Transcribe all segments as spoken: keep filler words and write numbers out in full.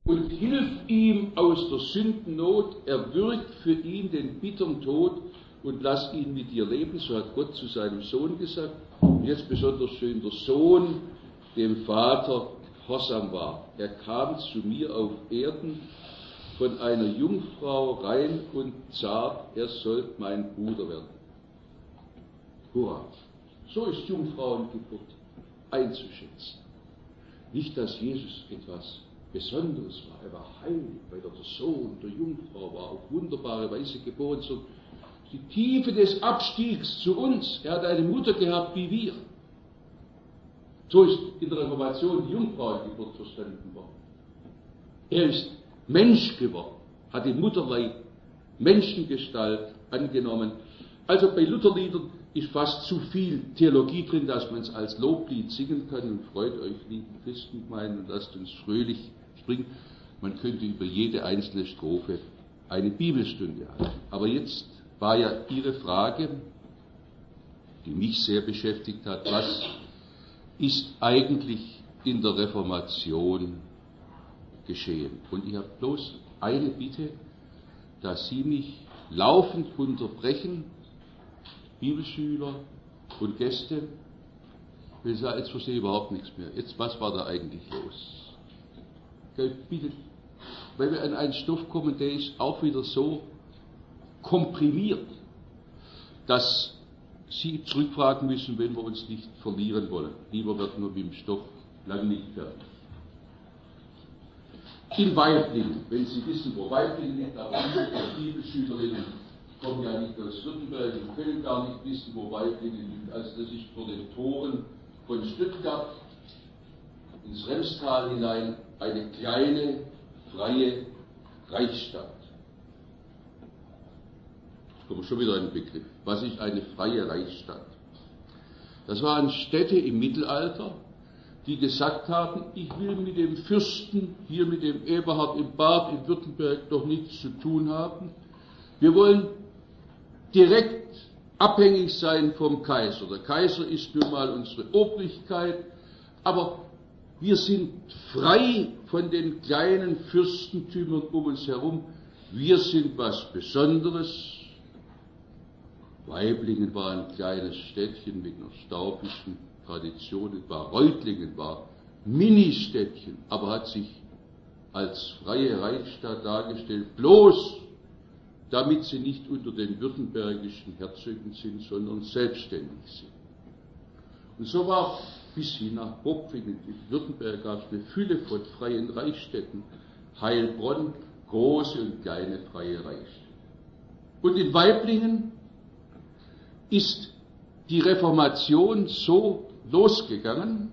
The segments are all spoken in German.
und hilf ihm aus der Sündennot, erwirkt für ihn den bitteren Tod und lass ihn mit dir leben, so hat Gott zu seinem Sohn gesagt. Und jetzt besonders schön, der Sohn dem Vater gehorsam war. Er kam zu mir auf Erden, von einer Jungfrau rein und zart, er sollt mein Bruder werden. Hurra! So ist Jungfrauengeburt einzuschätzen. Nicht, dass Jesus etwas Besonderes war, er war heilig, weil er der Sohn der Jungfrau war, auf wunderbare Weise geboren, sondern die Tiefe des Abstiegs zu uns. Er hat eine Mutter gehabt wie wir. So ist in der Reformation die Jungfrauengeburt verstanden worden. Er ist Mensch geworden, hat im Mutterleib Menschengestalt angenommen. Also bei Lutherliedern ist fast zu viel Theologie drin, dass man es als Loblied singen kann. Und freut euch, lieben Christengemeinden, und lasst uns fröhlich springen. Man könnte über jede einzelne Strophe eine Bibelstunde halten. Aber jetzt war ja Ihre Frage, die mich sehr beschäftigt hat, was ist eigentlich in der Reformation geschehen? Und ich habe bloß eine Bitte, dass Sie mich laufend unterbrechen, Bibelschüler und Gäste, weil ich sage, jetzt verstehe ich überhaupt nichts mehr. Jetzt, was war da eigentlich los? Okay, bitte, weil wir an einen Stoff kommen, der ist auch wieder so komprimiert, dass Sie zurückfragen müssen, wenn wir uns nicht verlieren wollen. Lieber wird nur mit dem Stoff lange nicht fertig. In Waiblingen, wenn Sie wissen, wo Waiblingen liegt, aber die Bibelschülerinnen kommen ja nicht aus Württemberg und können gar nicht wissen, wo Waiblingen liegt. Also das ist vor den Toren von Stuttgart ins Remstal hinein eine kleine, freie Reichsstadt. Jetzt kommen wir schon wieder in den Begriff. Was ist eine freie Reichsstadt? Das waren Städte im Mittelalter, die gesagt haben, ich will mit dem Fürsten, hier mit dem Eberhard im Bad in Württemberg doch nichts zu tun haben. Wir wollen direkt abhängig sein vom Kaiser. Der Kaiser ist nun mal unsere Obrigkeit, aber wir sind frei von den kleinen Fürstentümern um uns herum. Wir sind was Besonderes. Waiblingen war ein kleines Städtchen mit einer staubischen Tradition, war Reutlingen war Ministädtchen, aber hat sich als freie Reichsstadt dargestellt, bloß damit sie nicht unter den württembergischen Herzögen sind, sondern selbstständig sind. Und so war bis hin nach Hopfingen, in Württemberg gab es eine Fülle von freien Reichsstädten, Heilbronn, große und kleine freie Reichsstädte. Und in Waiblingen ist die Reformation so losgegangen,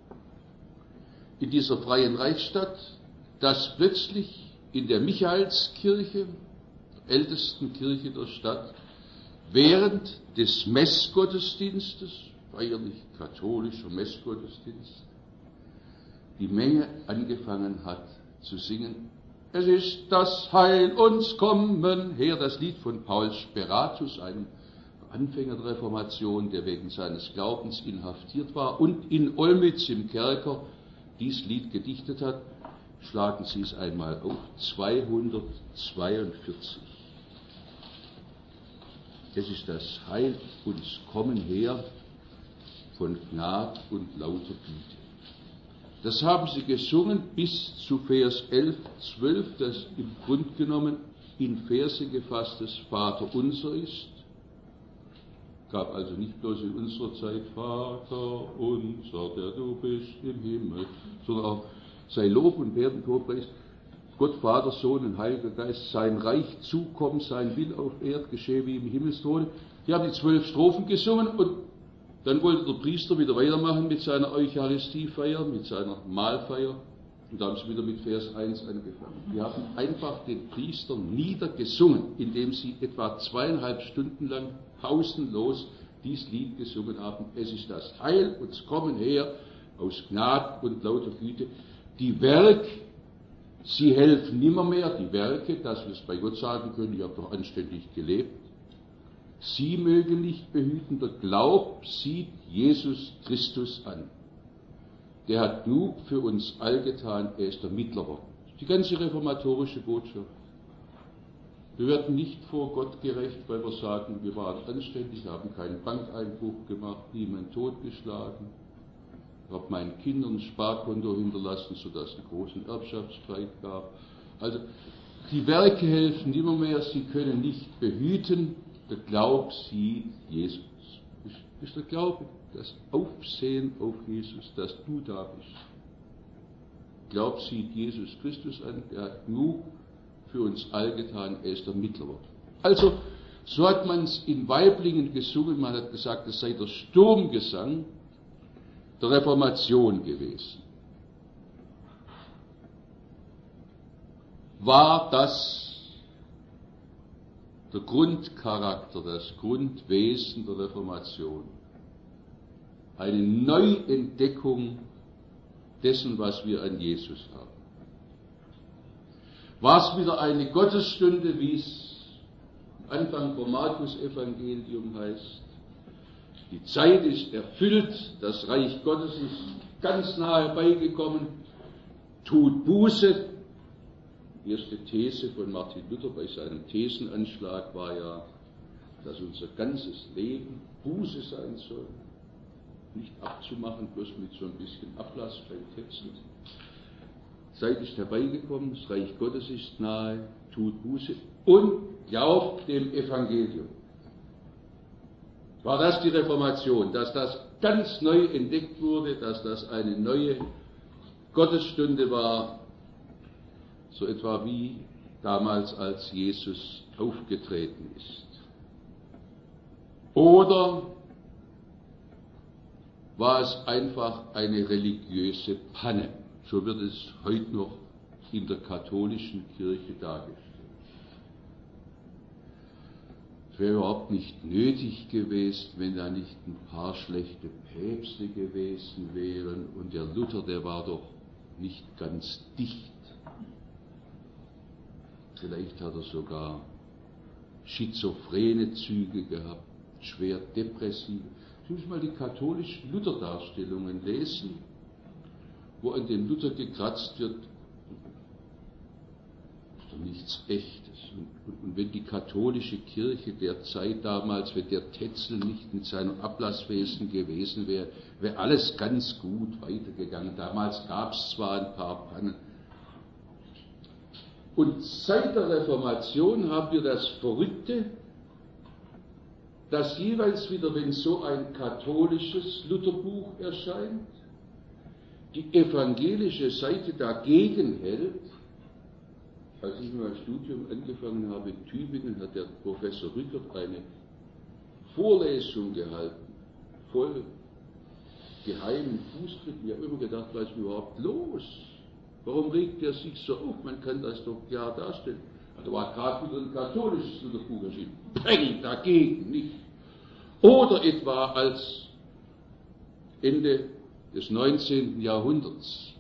in dieser freien Reichsstadt, dass plötzlich in der Michaelskirche, der ältesten Kirche der Stadt, während des Messgottesdienstes, feierlich katholischer Messgottesdienst, die Menge angefangen hat zu singen, es ist das Heil uns kommen her, das Lied von Paul Speratus, einem Anfänger der Reformation, der wegen seines Glaubens inhaftiert war und in Olmütz im Kerker dies Lied gedichtet hat. Schlagen Sie es einmal auf, zweihundertzweiundvierzig. Es ist das Heil uns kommen her von Gnad und lauter Güte. Das haben sie gesungen bis zu Vers elf, zwölf, das im Grunde genommen in Verse gefasstes Vaterunser ist. Gab also nicht bloß in unserer Zeit Vater unser, der du bist im Himmel, sondern auch sei Lob und Werden, Lobpreis, Gott, Vater, Sohn und Heiliger Geist, sein Reich zukommen, sein Will auf Erd geschehe wie im Himmelsthrone. Die haben die zwölf Strophen gesungen und dann wollte der Priester wieder weitermachen mit seiner Eucharistiefeier, mit seiner Mahlfeier. Und da haben sie wieder mit Vers eins angefangen. Die haben einfach den Priester niedergesungen, indem sie etwa zweieinhalb Stunden lang pausenlos dies Lied gesungen haben. Es ist das Heil uns kommen her aus Gnad und lauter Güte. Die Werke, sie helfen nimmermehr, die Werke, dass wir es bei Gott sagen können, ich habe doch anständig gelebt. Sie mögen nicht behüten, der Glaub sieht Jesus Christus an. Der hat genug für uns all getan, er ist der Mittler Die ganze reformatorische Botschaft. Wir werden nicht vor Gott gerecht, weil wir sagen, wir waren anständig, haben keinen Bankeinbruch gemacht, niemanden totgeschlagen. Ich habe meinen Kindern ein Sparkonto hinterlassen, sodass es einen großen Erbschaftsstreit gab. Also die Werke helfen nimmer mehr, sie können nicht behüten. Der Glaub sieht Jesus. Das ist der Glaube, das Aufsehen auf Jesus, dass du da bist. Glaub sieht Jesus Christus an, er hat genug für uns all getan, er ist der Mittler. Also, so hat man es in Waiblingen gesungen, man hat gesagt, es sei der Sturmgesang der Reformation gewesen. War das der Grundcharakter, das Grundwesen der Reformation? Eine Neuentdeckung dessen, was wir an Jesus haben. War es wieder eine Gottesstunde, wie es am Anfang vom Markus-Evangelium heißt? Die Zeit ist erfüllt, das Reich Gottes ist ganz nahe herbeigekommen, tut Buße. Die erste These von Martin Luther bei seinem Thesenanschlag war ja, dass unser ganzes Leben Buße sein soll. Nicht abzumachen, bloß mit so ein bisschen Ablass beim Texten. Zeit ist herbeigekommen, das Reich Gottes ist nahe, tut Buße und glaubt dem Evangelium. War das die Reformation, dass das ganz neu entdeckt wurde, dass das eine neue Gottesstunde war, so etwa wie damals, als Jesus aufgetreten ist? Oder war es einfach eine religiöse Panne? So wird es heute noch in der katholischen Kirche dargestellt. Es wäre überhaupt nicht nötig gewesen, wenn da nicht ein paar schlechte Päpste gewesen wären, und der Luther, der war doch nicht ganz dicht. Vielleicht hat er sogar schizophrene Züge gehabt, schwer depressive. Sie müssen mal die katholischen Luther-Darstellungen lesen, wo an dem Luther gekratzt wird, ist doch nichts Echtes. Und, und, und wenn die katholische Kirche der Zeit damals, wenn der Tetzel nicht mit seinem Ablasswesen gewesen wäre, wäre alles ganz gut weitergegangen. Damals gab es zwar ein paar Pannen. Und seit der Reformation haben wir das Verrückte, dass jeweils wieder, wenn so ein katholisches Lutherbuch erscheint, die evangelische Seite dagegen hält. Als ich mein Studium angefangen habe in Tübingen, hat der Professor Rückert eine Vorlesung gehalten, voll geheimen Fußtritten. Ich habe immer gedacht, was ist überhaupt los? Warum regt er sich so auf? Man kann das doch klar darstellen. Da war gerade wieder ein katholisches Lutherbuch erschienen. Peng, dagegen nicht. Oder etwa als Ende des neunzehnten Jahrhunderts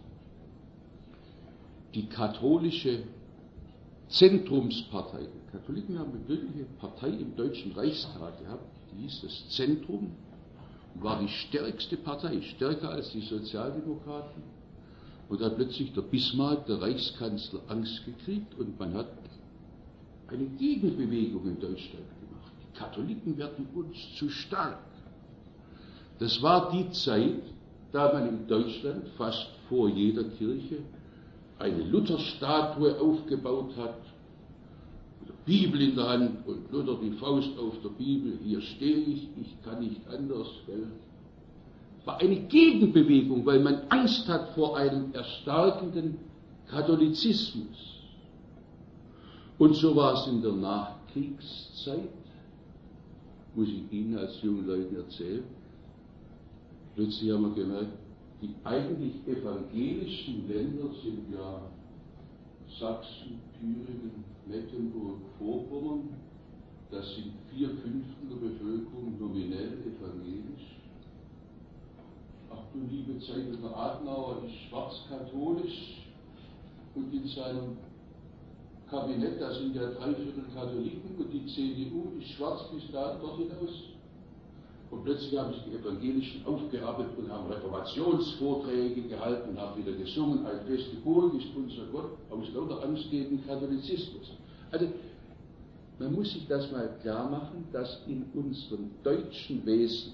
die katholische Zentrumspartei. Die Katholiken haben eine wirkliche Partei im Deutschen Reichstag gehabt, die hieß das Zentrum und war die stärkste Partei, stärker als die Sozialdemokraten. Und da hat plötzlich der Bismarck, der Reichskanzler, Angst gekriegt und man hat eine Gegenbewegung in Deutschland gemacht. Die Katholiken werden uns zu stark. Das war die Zeit, da man in Deutschland fast vor jeder Kirche eine Lutherstatue aufgebaut hat, mit der Bibel in der Hand und Luther die Faust auf der Bibel, hier stehe ich, ich kann nicht anders. Gell? War eine Gegenbewegung, weil man Angst hat vor einem erstarkenden Katholizismus. Und so war es in der Nachkriegszeit, muss ich Ihnen als jungen Leuten erzählen. Plötzlich haben wir gemerkt, die eigentlich evangelischen Länder sind ja Sachsen, Thüringen, Mecklenburg, Vorpommern. Das sind vier Fünftel der Bevölkerung nominell evangelisch. Ach du liebe Zeit, der Adenauer ist schwarzkatholisch und in seinem Kabinett, da sind ja drei Viertel Katholiken und die C D U ist schwarz bis da dort hinaus. Und plötzlich haben sich die Evangelischen aufgerappelt und haben Reformationsvorträge gehalten, haben wieder gesungen, ein feste Burg ist unser Gott, aus lauter Angst gegen Katholizismus. Also, man muss sich das mal klar machen, dass in unserem deutschen Wesen,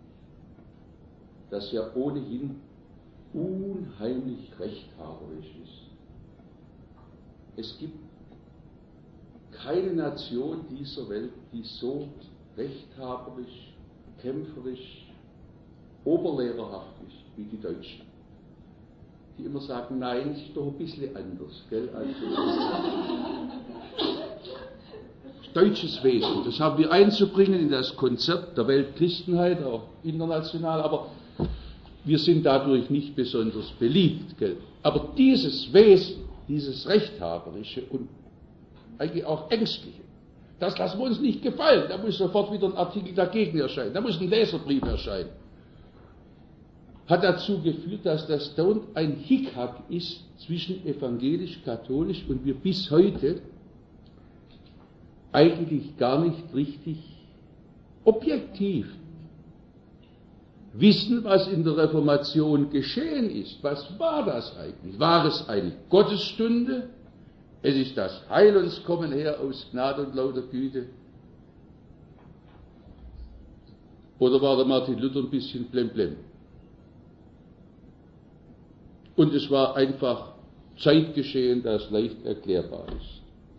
das ja ohnehin unheimlich rechthaberisch ist, es gibt keine Nation dieser Welt, die so rechthaberisch, kämpferisch, oberlehrerhaft ist wie die Deutschen. Die immer sagen, nein, es ist doch ein bisschen anders, gell? Also, deutsches Wesen, das haben wir einzubringen in das Konzept der Weltchristenheit, auch international, aber wir sind dadurch nicht besonders beliebt, gell? Aber dieses Wesen, dieses rechthaberische und eigentlich auch ängstliche, das lassen wir uns nicht gefallen. Da muss sofort wieder ein Artikel dagegen erscheinen, da muss ein Leserbrief erscheinen. Hat dazu geführt, dass das dauernd ein Hickhack ist zwischen evangelisch-katholisch und wir bis heute eigentlich gar nicht richtig objektiv wissen, was in der Reformation geschehen ist. Was war das eigentlich? War es eine Gottesstunde? Es ist das Heil uns kommen her aus Gnade und lauter Güte. Oder war der Martin Luther ein bisschen blemblem? Und es war einfach Zeitgeschehen, das leicht erklärbar ist.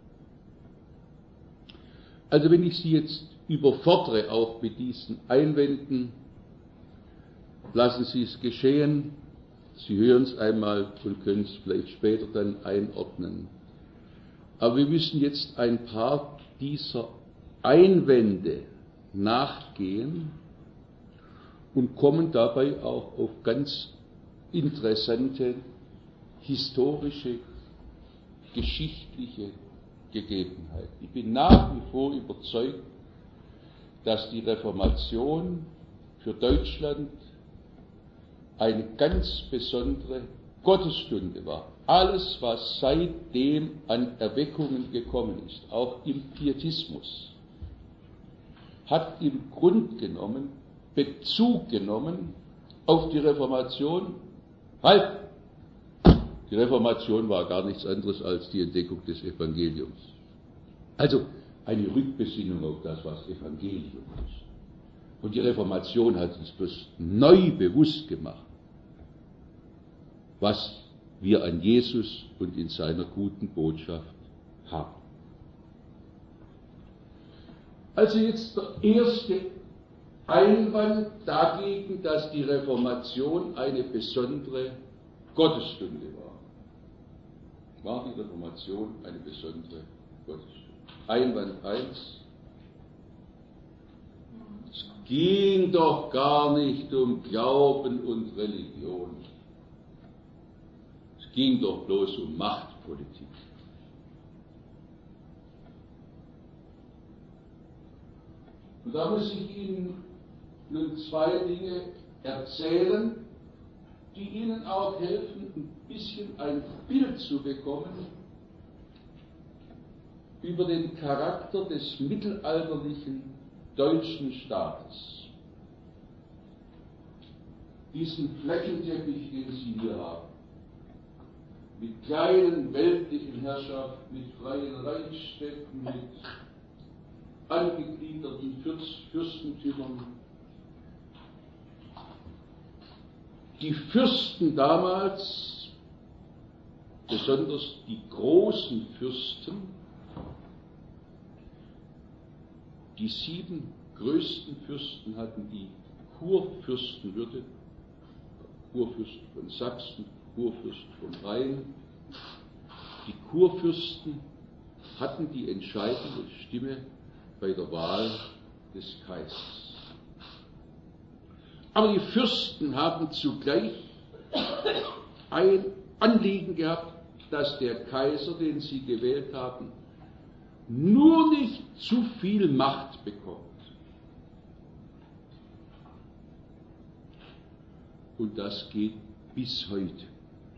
Also wenn ich Sie jetzt überfordere, auch mit diesen Einwänden, lassen Sie es geschehen. Sie hören es einmal und können es vielleicht später dann einordnen. Aber wir müssen jetzt ein paar dieser Einwände nachgehen und kommen dabei auch auf ganz interessante historische, geschichtliche Gegebenheiten. Ich bin nach wie vor überzeugt, dass die Reformation für Deutschland eine ganz besondere Gottesstunde war. Alles, was seitdem an Erweckungen gekommen ist, auch im Pietismus, hat im Grunde genommen Bezug genommen auf die Reformation. Halt! Die Reformation war gar nichts anderes als die Entdeckung des Evangeliums. Also eine Rückbesinnung auf das, was Evangelium ist. Und die Reformation hat uns bloß neu bewusst gemacht, was wir an Jesus und in seiner guten Botschaft haben. Also jetzt der erste Einwand dagegen, dass die Reformation eine besondere Gottesstunde war. War die Reformation eine besondere Gottesstunde? Einwand eins. Es ging doch gar nicht um Glauben und Religion. Es ging doch bloß um Machtpolitik. Und da muss ich Ihnen nun zwei Dinge erzählen, die Ihnen auch helfen, ein bisschen ein Bild zu bekommen über den Charakter des mittelalterlichen deutschen Staates. Diesen Fleckenteppich, den Sie hier haben, mit kleinen weltlichen Herrschaften, mit freien Reichsstädten, mit angegliederten Fürstentümern. Die Fürsten damals, besonders die großen Fürsten, die sieben größten Fürsten hatten die Kurfürstenwürde, Kurfürst von Sachsen, Kurfürst von Rhein. Die Kurfürsten hatten die entscheidende Stimme bei der Wahl des Kaisers. Aber die Fürsten haben zugleich ein Anliegen gehabt, dass der Kaiser, den sie gewählt haben, nur nicht zu viel Macht bekommt. Und das geht bis heute.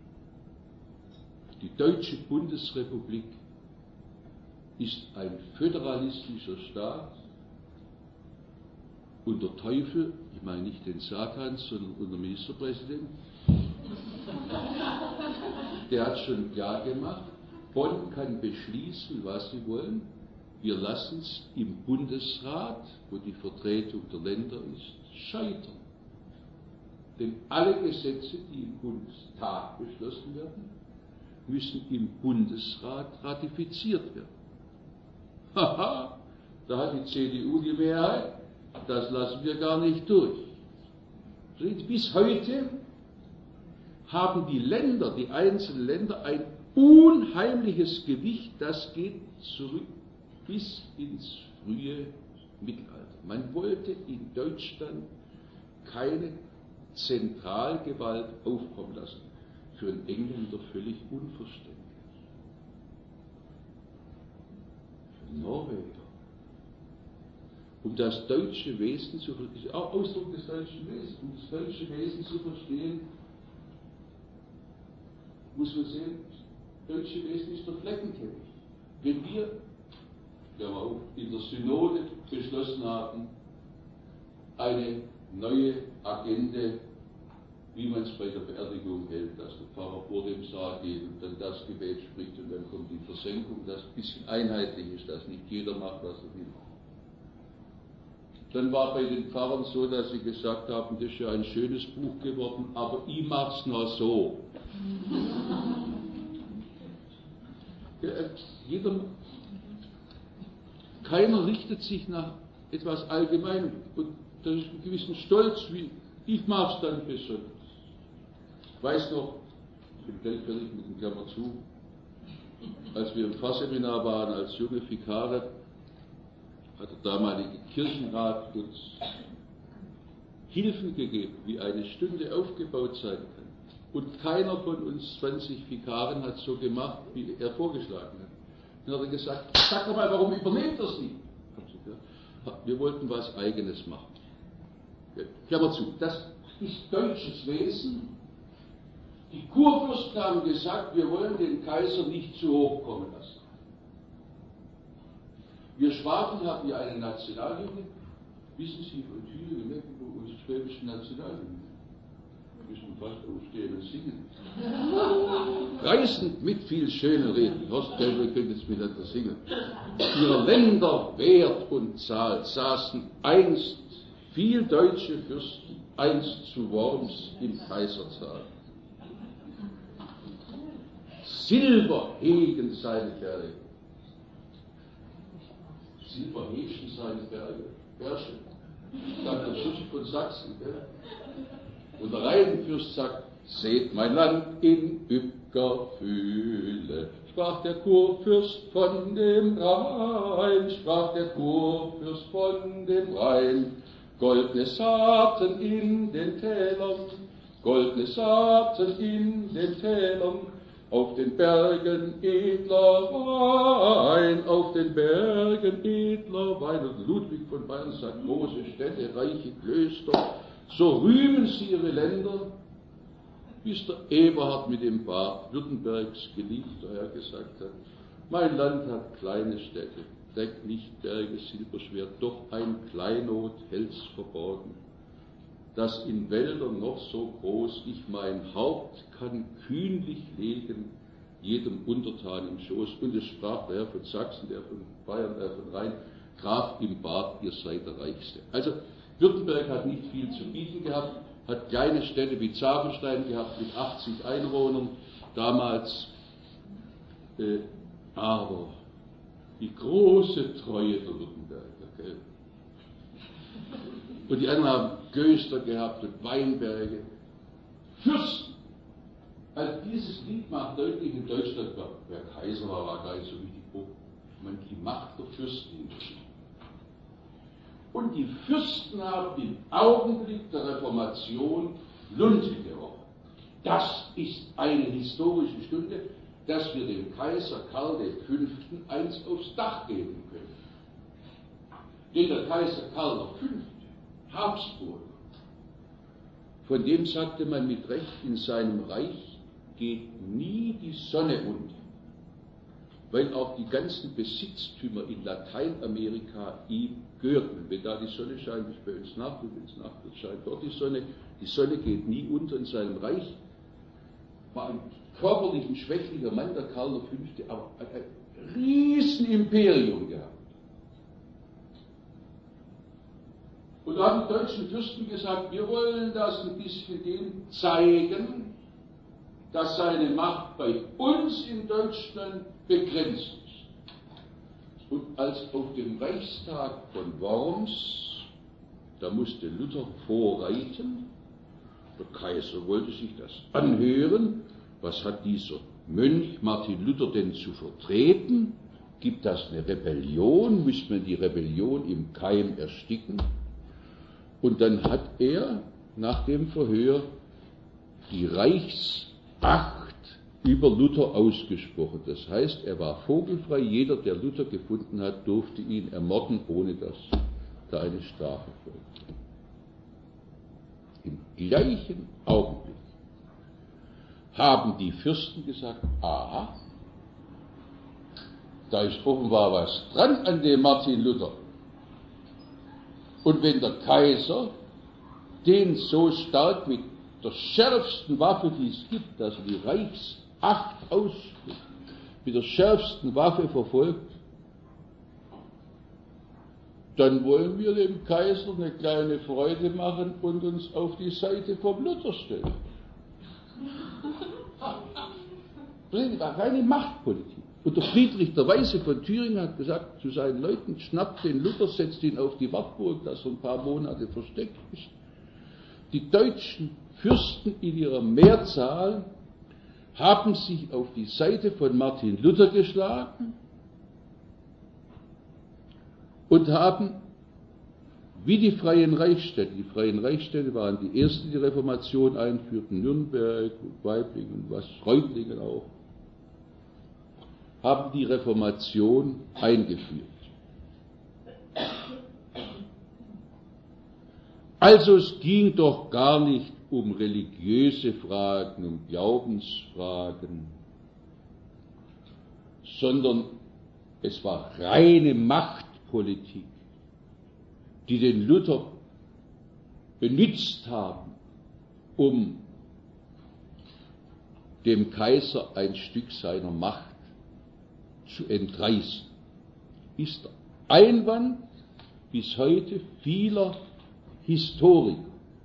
Die Deutsche Bundesrepublik ist ein föderalistischer Staat Und der Teufel, ich meine nicht den Satan, sondern unser Ministerpräsident, der hat schon klar gemacht, Bonn kann beschließen, was sie wollen. Wir lassen es im Bundesrat, wo die Vertretung der Länder ist, scheitern. Denn alle Gesetze, die im Bundestag beschlossen werden, müssen im Bundesrat ratifiziert werden. Haha, da hat die C D U die Mehrheit, das lassen wir gar nicht durch. Bis heute haben die Länder, die einzelnen Länder, ein unheimliches Gewicht, das geht zurück bis ins frühe Mittelalter. Man wollte in Deutschland keine Zentralgewalt aufkommen lassen. Für einen Engländer völlig unverständlich. Für einen Norweger. Um das deutsche Wesen zu verstehen, auch Ausdruck des deutschen Wesens, um das deutsche Wesen zu verstehen, muss man sehen, das deutsche Wesen ist der Fleckenteppich. Wenn wir, ja auch in der Synode beschlossen haben, eine neue Agende, wie man es bei der Beerdigung hält, dass der Pfarrer vor dem Sarg geht und dann das Gebet spricht und dann kommt die Versenkung, das ein bisschen einheitlich ist, dass nicht jeder macht, was er will. Dann war bei den Pfarrern so, dass sie gesagt haben, das ist ja ein schönes Buch geworden, aber ich mach's nur so. Ja, jeder, keiner richtet sich nach etwas Allgemeinem und das ist ein gewissen Stolz, wie ich mach's dann besser. Ich weiß noch, ich bin gleich fertig mit dem Klammer zu, als wir im Pfarrseminar waren, als junge Vikare, hat der damalige Kirchenrat uns Hilfen gegeben, wie eine Stunde aufgebaut sein kann. Und keiner von uns zwanzig Vikaren hat so gemacht, wie er vorgeschlagen hat. Dann hat er gesagt, sag doch mal, warum übernehmt das nicht? Wir wollten was Eigenes machen. Klammer zu, das ist deutsches Wesen. Die Kurfürsten haben gesagt, wir wollen den Kaiser nicht zu hoch kommen lassen. Wir Schwaben haben ja eine Nationalhymne. Wissen Sie von Thüringen, Mecklenburg, unsere schwäbische Nationalhymne? Wir müssen fast aufstehen und singen. Reisend mit viel schönen Reden. Horst Gelber könnte es miteinander singen. Ihrer Länder Wert und Zahl saßen einst viel deutsche Fürsten, einst zu Worms im Kaisersaal. Silber hegen seine Berge. Silber heschen seine Berge. Berge. Sagt der Fürst von Sachsen. Gell? Und der Rheinfürst sagt, seht mein Land in üppger Fülle. Sprach der Kurfürst von dem Rhein, sprach der Kurfürst von dem Rhein. Goldene Saaten in den Tälern, goldene Saaten in den Tälern, auf den Bergen edler Wein, auf den Bergen edler Wein. Und Ludwig von Bayern sagt, große Städte, reiche Klöster, so rühmen sie ihre Länder, bis der Eberhard mit dem Bart, Württembergs Geliebter, Herr, gesagt hat, mein Land hat kleine Städte, deckt nicht Berge silberschwert, doch ein Kleinod hält's verborgen, dass in Wäldern noch so groß ich mein Haupt kann kühnlich legen, jedem Untertan im Schoß. Und es sprach der Herr von Sachsen, der von Bayern, der von Rhein, Graf im Bart, ihr seid der Reichste. Also Württemberg hat nicht viel zu bieten gehabt, hat kleine Städte wie Zavenstein gehabt mit achtzig Einwohnern damals, äh, aber die große Treue der Württemberger, gell? Und die anderen haben Göster gehabt und Weinberge. Fürsten. Also dieses Lied macht deutlich, in Deutschland war, wer Kaiser war, war gar nicht so richtig hoch. Man die Macht der Fürsten. Und die Fürsten haben im Augenblick der Reformation Lunte gerochen. Das ist eine historische Stunde, dass wir dem Kaiser Karl der Fünfte eins aufs Dach geben können. Denn der Kaiser Karl der Fünfte, Habsburg, von dem sagte man mit Recht, in seinem Reich geht nie die Sonne unter. weil auch die ganzen Besitztümer in Lateinamerika ihm gehörten. Wenn da die Sonne scheint, ist bei uns Nacht, und wenn es Nacht wird, scheint dort die Sonne. Die Sonne geht nie unter in seinem Reich. War ein körperlich ein schwächlicher Mann, der Karl der Fünfte, aber ein, ein Riesenimperium gehabt. Und da haben die deutschen Fürsten gesagt, wir wollen das ein bisschen dem zeigen, dass seine Macht bei uns in Deutschland begrenzt ist. Und als auf dem Reichstag von Worms, da musste Luther vorreiten, der Kaiser wollte sich das anhören, was hat dieser Mönch Martin Luther denn zu vertreten? Gibt das eine Rebellion? Muss man die Rebellion im Keim ersticken? Und dann hat er nach dem Verhör die Reichsacht über Luther ausgesprochen. Das heißt, er war vogelfrei. Jeder, der Luther gefunden hat, durfte ihn ermorden, ohne dass da eine Strafe folgte. Im gleichen Augenblick haben die Fürsten gesagt, aha, da ist offenbar was dran an dem Martin Luther. Und wenn der Kaiser den so stark mit der schärfsten Waffe, die es gibt, also die Reichsacht ausspricht, mit der schärfsten Waffe verfolgt, dann wollen wir dem Kaiser eine kleine Freude machen und uns auf die Seite vom Luther stellen. Das war keine Machtpolitik. Und der Friedrich der Weise von Thüringen hat gesagt zu seinen Leuten, schnappt den Luther, setzt ihn auf die Wartburg, dass er ein paar Monate versteckt ist. Die deutschen Fürsten in ihrer Mehrzahl haben sich auf die Seite von Martin Luther geschlagen und haben, wie die Freien Reichsstädte, die Freien Reichsstädte waren die ersten, die die Reformation einführten, Nürnberg und Waiblingen, was, Reutlingen auch, haben die Reformation eingeführt. Also es ging doch gar nicht um religiöse Fragen, um Glaubensfragen, sondern es war reine Machtpolitik, die den Luther benutzt haben, um dem Kaiser ein Stück seiner Macht zu entreißen, ist der Einwand bis heute vieler Historiker.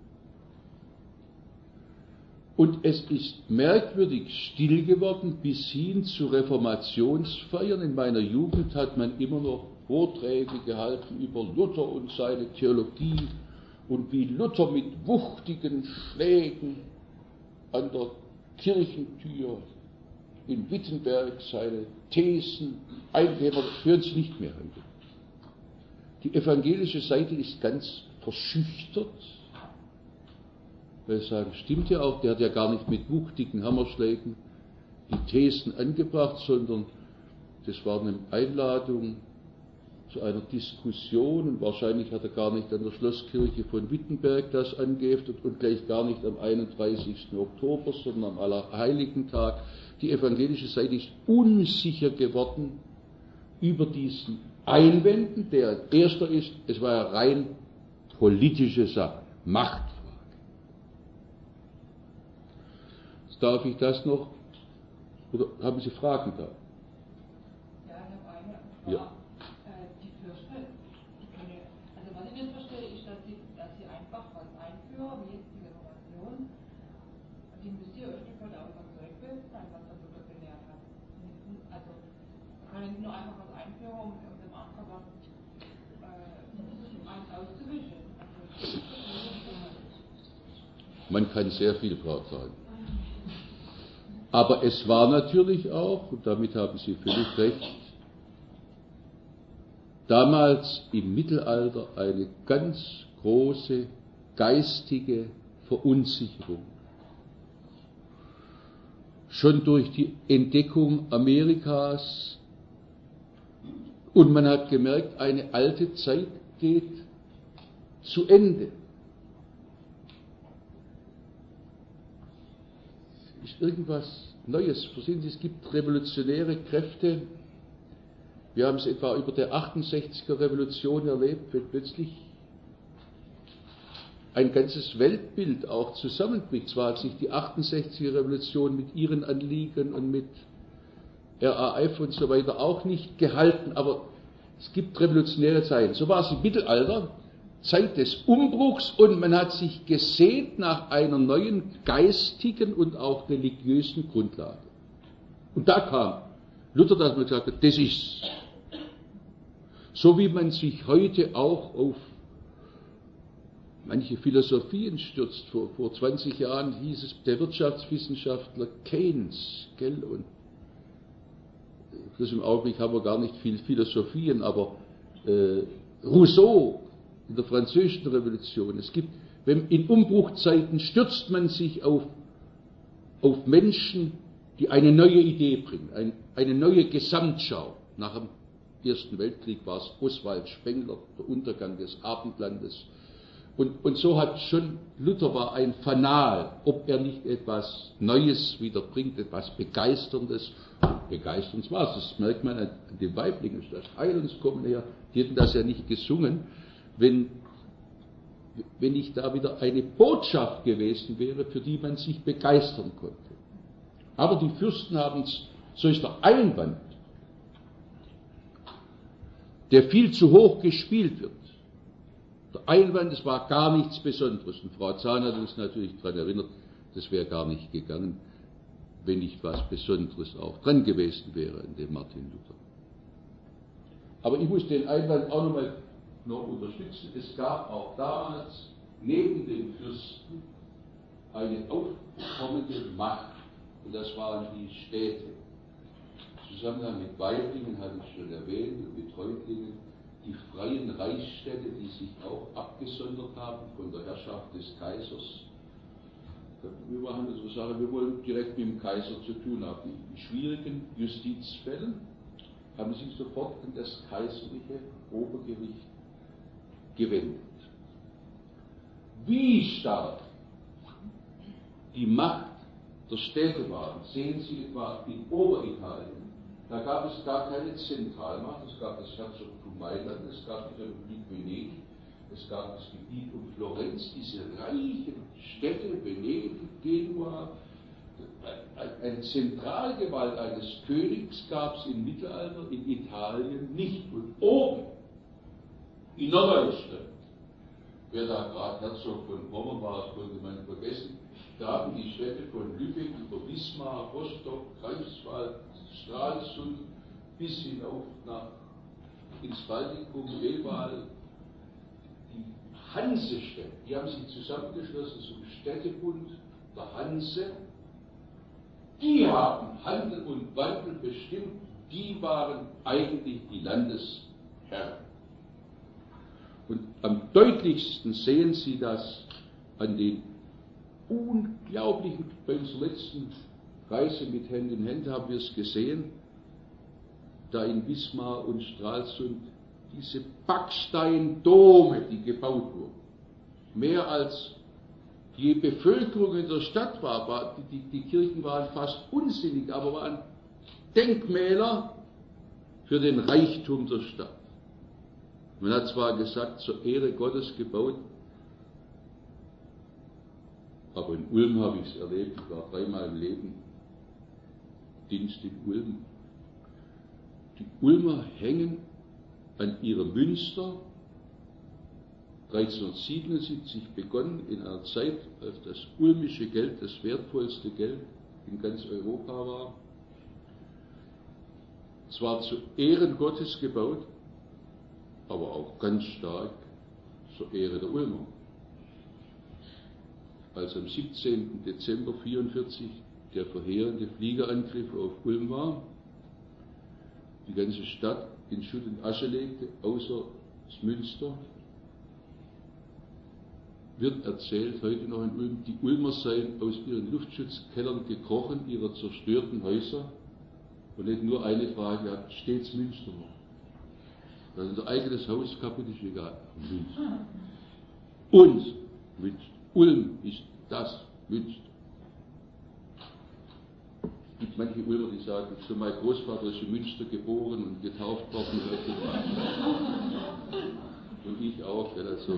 Und es ist merkwürdig still geworden bis hin zu Reformationsfeiern. In meiner Jugend hat man immer noch Vorträge gehalten über Luther und seine Theologie und wie Luther mit wuchtigen Schlägen an der Kirchentür in Wittenberg seine Thesen eingegeben hat. Das hören Sie nicht mehr an. Die evangelische Seite ist ganz verschüchtert, weil sie sagen, stimmt ja auch, der hat ja gar nicht mit wuchtigen Hammerschlägen die Thesen angebracht, sondern das war eine Einladung zu einer Diskussion und wahrscheinlich hat er gar nicht an der Schlosskirche von Wittenberg das angeheftet und gleich gar nicht am einunddreißigsten Oktober, sondern am Allerheiligentag. Die evangelische Seite ist unsicher geworden über diesen Einwänden, der erster ist, es war ja rein politische Sache, Machtfrage. Jetzt darf ich das noch, oder haben Sie Fragen da? Ja, ich habe eine Frage. Ja. Die Fürsten, die können, also was ich nicht verstehe, ist, dass sie, dass sie einfach was einführen, wie jetzt die Reformation, die müsst ihr euch davon auch überzeugt sein, was der Luther gelehrt hat. Also, man kann nicht nur einfach was einführen, um, um dem anderen was äh, eins auszuwischen. Man kann sehr viel drauf sagen. Aber es war natürlich auch, und damit haben Sie völlig recht, damals im Mittelalter eine ganz große geistige Verunsicherung. Schon durch die Entdeckung Amerikas, und man hat gemerkt, eine alte Zeit geht zu Ende. Es ist irgendwas Neues. Verstehen Sie, es gibt revolutionäre Kräfte, Wir haben es etwa über der achtundsechziger Revolution erlebt, wenn plötzlich ein ganzes Weltbild auch zusammenbricht. Zwar hat sich die achtundsechziger Revolution mit ihren Anliegen und mit R A F und so weiter auch nicht gehalten, aber es gibt revolutionäre Zeiten. So war es im Mittelalter, Zeit des Umbruchs, und man hat sich gesehnt nach einer neuen geistigen und auch religiösen Grundlage. Und da kam Luther, dass man gesagt hat, das ist so, wie man sich heute auch auf manche Philosophien stürzt. Vor, vor zwanzig Jahren hieß es der Wirtschaftswissenschaftler Keynes, gell, und das im Augenblick haben wir gar nicht viel Philosophien, aber äh, Rousseau in der Französischen Revolution. Es gibt, wenn in Umbruchzeiten stürzt man sich auf, auf Menschen, die eine neue Idee bringen, ein, eine neue Gesamtschau. Nach dem Ersten Weltkrieg war es Oswald Spengler, der Untergang des Abendlandes. Und, und so hat schon, Luther war ein Fanal, ob er nicht etwas Neues wieder bringt, etwas Begeisterndes. Begeisternd war es, das merkt man an den Weiblingen, das Heilungskommen her, die hätten das ja nicht gesungen, wenn, wenn nicht da wieder eine Botschaft gewesen wäre, für die man sich begeistern konnte. Aber die Fürsten haben es, so ist der Einwand, der viel zu hoch gespielt wird. Der Einwand, es war gar nichts Besonderes. Und Frau Zahn hat uns natürlich daran erinnert, das wäre gar nicht gegangen, wenn nicht was Besonderes auch dran gewesen wäre in dem Martin Luther. Aber ich muss den Einwand auch nochmal noch unterstützen. Es gab auch damals neben den Fürsten eine aufkommende Macht, und das waren die Städte. Im Zusammenhang mit Weiblingen hatte ich schon erwähnt, und mit Reutlingen, die freien Reichsstädte, die sich auch abgesondert haben von der Herrschaft des Kaisers. Wir machen das so Sache, wir wollen direkt mit dem Kaiser zu tun haben. In schwierigen Justizfällen haben sich sofort an das kaiserliche Obergericht gewendet. Wie stark die Macht der Städte war, sehen Sie etwa in Oberitalien. Da gab es gar keine Zentralmacht, es gab das Herzogtum Mailand, es gab die Republik Venedig, es gab das Gebiet um Florenz, diese reichen Städte, Venedig, Genua. Eine Zentralgewalt eines Königs gab es im Mittelalter in Italien nicht. Und oben, in Norddeutschland, wer da gerade Herzog von Pommern war, das konnte man vergessen, da haben die Städte von Lübeck über Wismar, Rostock, Greifswald, Stralsund bis hinauf nach ins Baltikum, Reval, die Hansestädte, die haben sich zusammengeschlossen zum Städtebund der Hanse. Die haben Handel und Wandel bestimmt, die waren eigentlich die Landesherren. Und am deutlichsten sehen Sie das an den unglaublichen, bei unserer letzten Reise mit Hand in Hand haben wir es gesehen, da in Wismar und Stralsund, diese Backsteindome, die gebaut wurden. Mehr als die Bevölkerung in der Stadt war, war die, die, die Kirchen waren fast unsinnig, aber waren Denkmäler für den Reichtum der Stadt. Man hat zwar gesagt, zur Ehre Gottes gebaut, aber in Ulm habe ich es erlebt, ich war dreimal im Leben Dienst in Ulm. Die Ulmer hängen an ihrem Münster, dreizehnhundertsiebenundsiebzig begonnen, in einer Zeit, als das ulmische Geld das wertvollste Geld in ganz Europa war. Zwar zu Ehren Gottes gebaut, aber auch ganz stark zur Ehre der Ulmer. Als am siebzehnten Dezember neunzehnhundertvierundvierzig der verheerende Fliegerangriff auf Ulm war, die ganze Stadt in Schutt und Asche legte, außer das Münster, wird erzählt heute noch in Ulm, die Ulmer seien aus ihren Luftschutzkellern gekrochen, ihrer zerstörten Häuser, und hätten nur eine Frage gehabt: steht's Münster noch? Also unser eigenes Haus kaputt ist egal. Münster. Und Münster. Ulm ist das Münster. Die gibt manche Ulmer, die sagen, so mein Großvater ist in Münster geboren und getauft worden. Und ich auch. Also.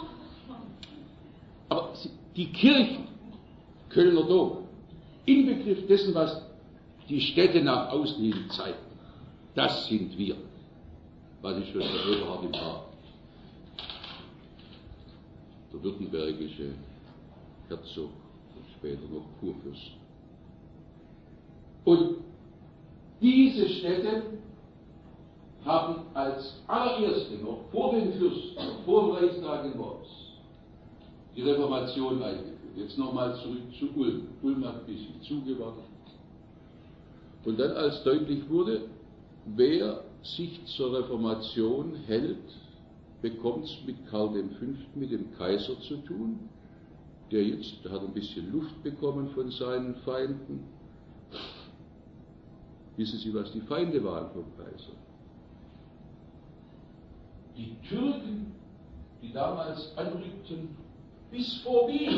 Aber die Kirchen, Kölner Dom, inbegriff dessen, was die Städte nach außen hin zeigen, das sind wir. Was ist schon der Eberhard im Haar? Der württembergische Herzog und später noch Kurfürst. Und diese Städte haben als allererste noch vor den Fürsten, vor dem Reichstag in Worms, die Reformation eingeführt. Jetzt nochmal zurück zu Ulm. Ulm hat ein bisschen zugewartet. Und dann, als deutlich wurde, wer sich zur Reformation hält, bekommt es mit Karl der Fünfte, mit dem Kaiser zu tun, der jetzt, der hat ein bisschen Luft bekommen von seinen Feinden. Wissen Sie, was die Feinde waren vom Kaiser? Die Türken, die damals anrückten, bis vor Wien.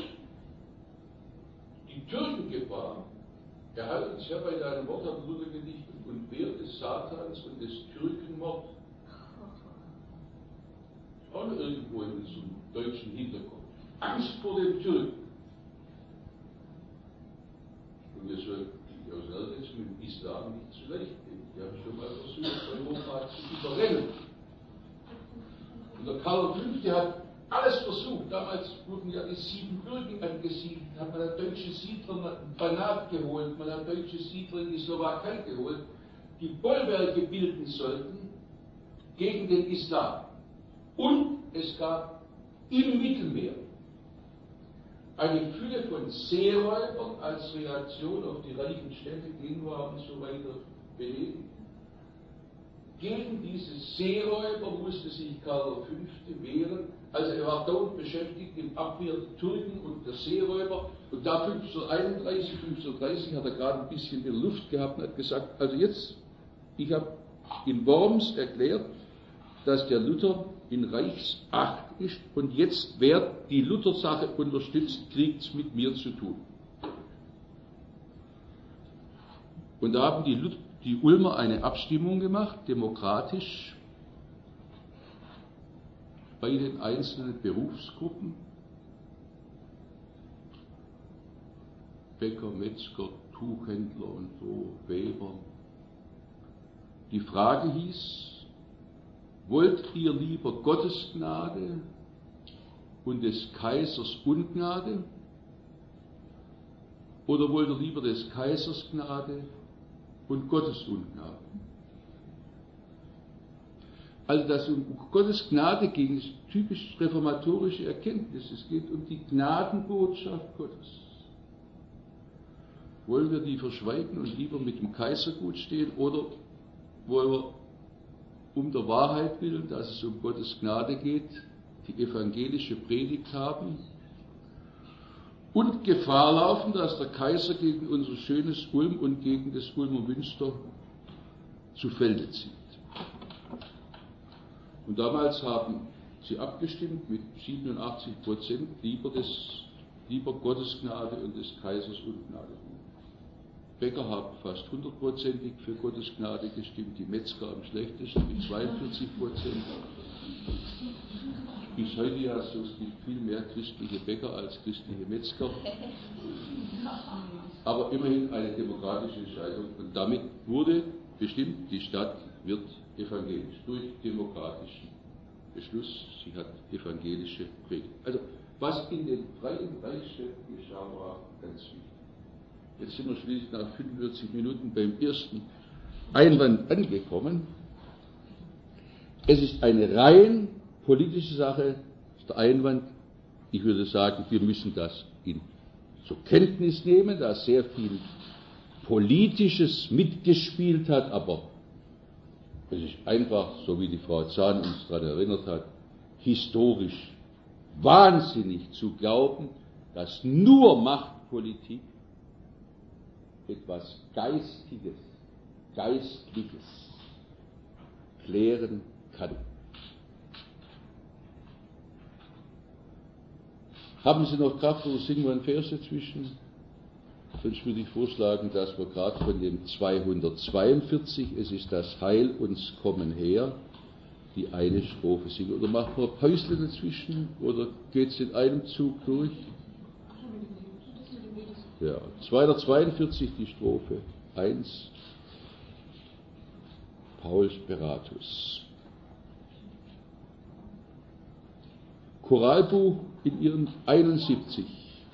Die Türkengefahr, erhalten sich ja bei deinem Wort, hat Luther gedichtet, und Wehr des Satans und des Türkenmord. Auch noch irgendwo in diesem deutschen Hintergrund. Angst vor dem Türken. Und wir sollten die Auseinandersetzung mit dem Islam nicht zu leicht nehmen. Die haben schon mal versucht, Europa zu überrennen. Und der Karl der Fünfte hat alles versucht. Damals wurden ja die sieben Bürgen angesiedelt, hat man deutsche Siedler in Banat geholt, man hat deutsche Siedler in die Slowakei geholt, die Bollwerke bilden sollten gegen den Islam. Und es gab im Mittelmeer eine Fülle von Seeräubern als Reaktion auf die reichen Städte, Genua und so weiter, belegen. Gegen diese Seeräuber musste sich Karl der Fünfte wehren. Also er war dauernd beschäftigt im Abwehr der Türken und der Seeräuber. Und da fünfzehnhunderteinunddreißig, fünfzehnhundertdreißig hat er gerade ein bisschen in Luft gehabt und hat gesagt, also jetzt, ich habe in Worms erklärt, dass der Luther in Reichsacht ist und jetzt, wer die Luther-Sache unterstützt, kriegt es mit mir zu tun. Und da haben die, Luther, die Ulmer eine Abstimmung gemacht, demokratisch, bei den einzelnen Berufsgruppen, Bäcker, Metzger, Tuchhändler und so, Weber. Die Frage hieß, wollt ihr lieber Gottes Gnade und des Kaisers Ungnade oder wollt ihr lieber des Kaisers Gnade und Gottes Ungnade? Also, dass um Gottes Gnade ging, ist typisch reformatorische Erkenntnis. Es geht um die Gnadenbotschaft Gottes. Wollen wir die verschweigen und lieber mit dem Kaiser gut stehen oder wollen wir um der Wahrheit willen, dass es um Gottes Gnade geht, die evangelische Predigt haben und Gefahr laufen, dass der Kaiser gegen unser schönes Ulm und gegen das Ulmer Münster zu Felde zieht. Und damals haben sie abgestimmt mit siebenundachtzig Prozent lieber, des, lieber Gottes Gnade und des Kaisers Ungnade. Bäcker haben fast hundertprozentig für Gottes Gnade gestimmt, die Metzger am schlechtesten mit zweiundvierzig Prozent. Bis heute ja so, es gibt viel mehr christliche Bäcker als christliche Metzger. Aber immerhin eine demokratische Entscheidung. Und damit wurde bestimmt, die Stadt wird evangelisch, durch demokratischen Beschluss. Sie hat evangelische Predigt. Also, was in den freien Reichsstädten geschah, war ganz wichtig. Jetzt sind wir schließlich nach fünfundvierzig Minuten beim ersten Einwand angekommen. Es ist eine rein politische Sache, der Einwand. Ich würde sagen, wir müssen das in, zur Kenntnis nehmen, da sehr viel Politisches mitgespielt hat, aber es ist einfach, so wie die Frau Zahn uns daran erinnert hat, historisch wahnsinnig zu glauben, dass nur Machtpolitik etwas Geistiges, Geistliches klären kann. Haben Sie noch Kraft oder singen wir einen Vers dazwischen? sonst würde ich vorschlagen, dass wir gerade von dem zweihundertzweiundvierzig, es ist das Heil uns kommen her, die eine Strophe singen. Oder machen wir Päusle dazwischen, oder geht es in einem Zug durch? Ja, zweihundertzweiundvierzig die Strophe eins, Paul Speratus. Choralbuch in ihren einundsiebzig.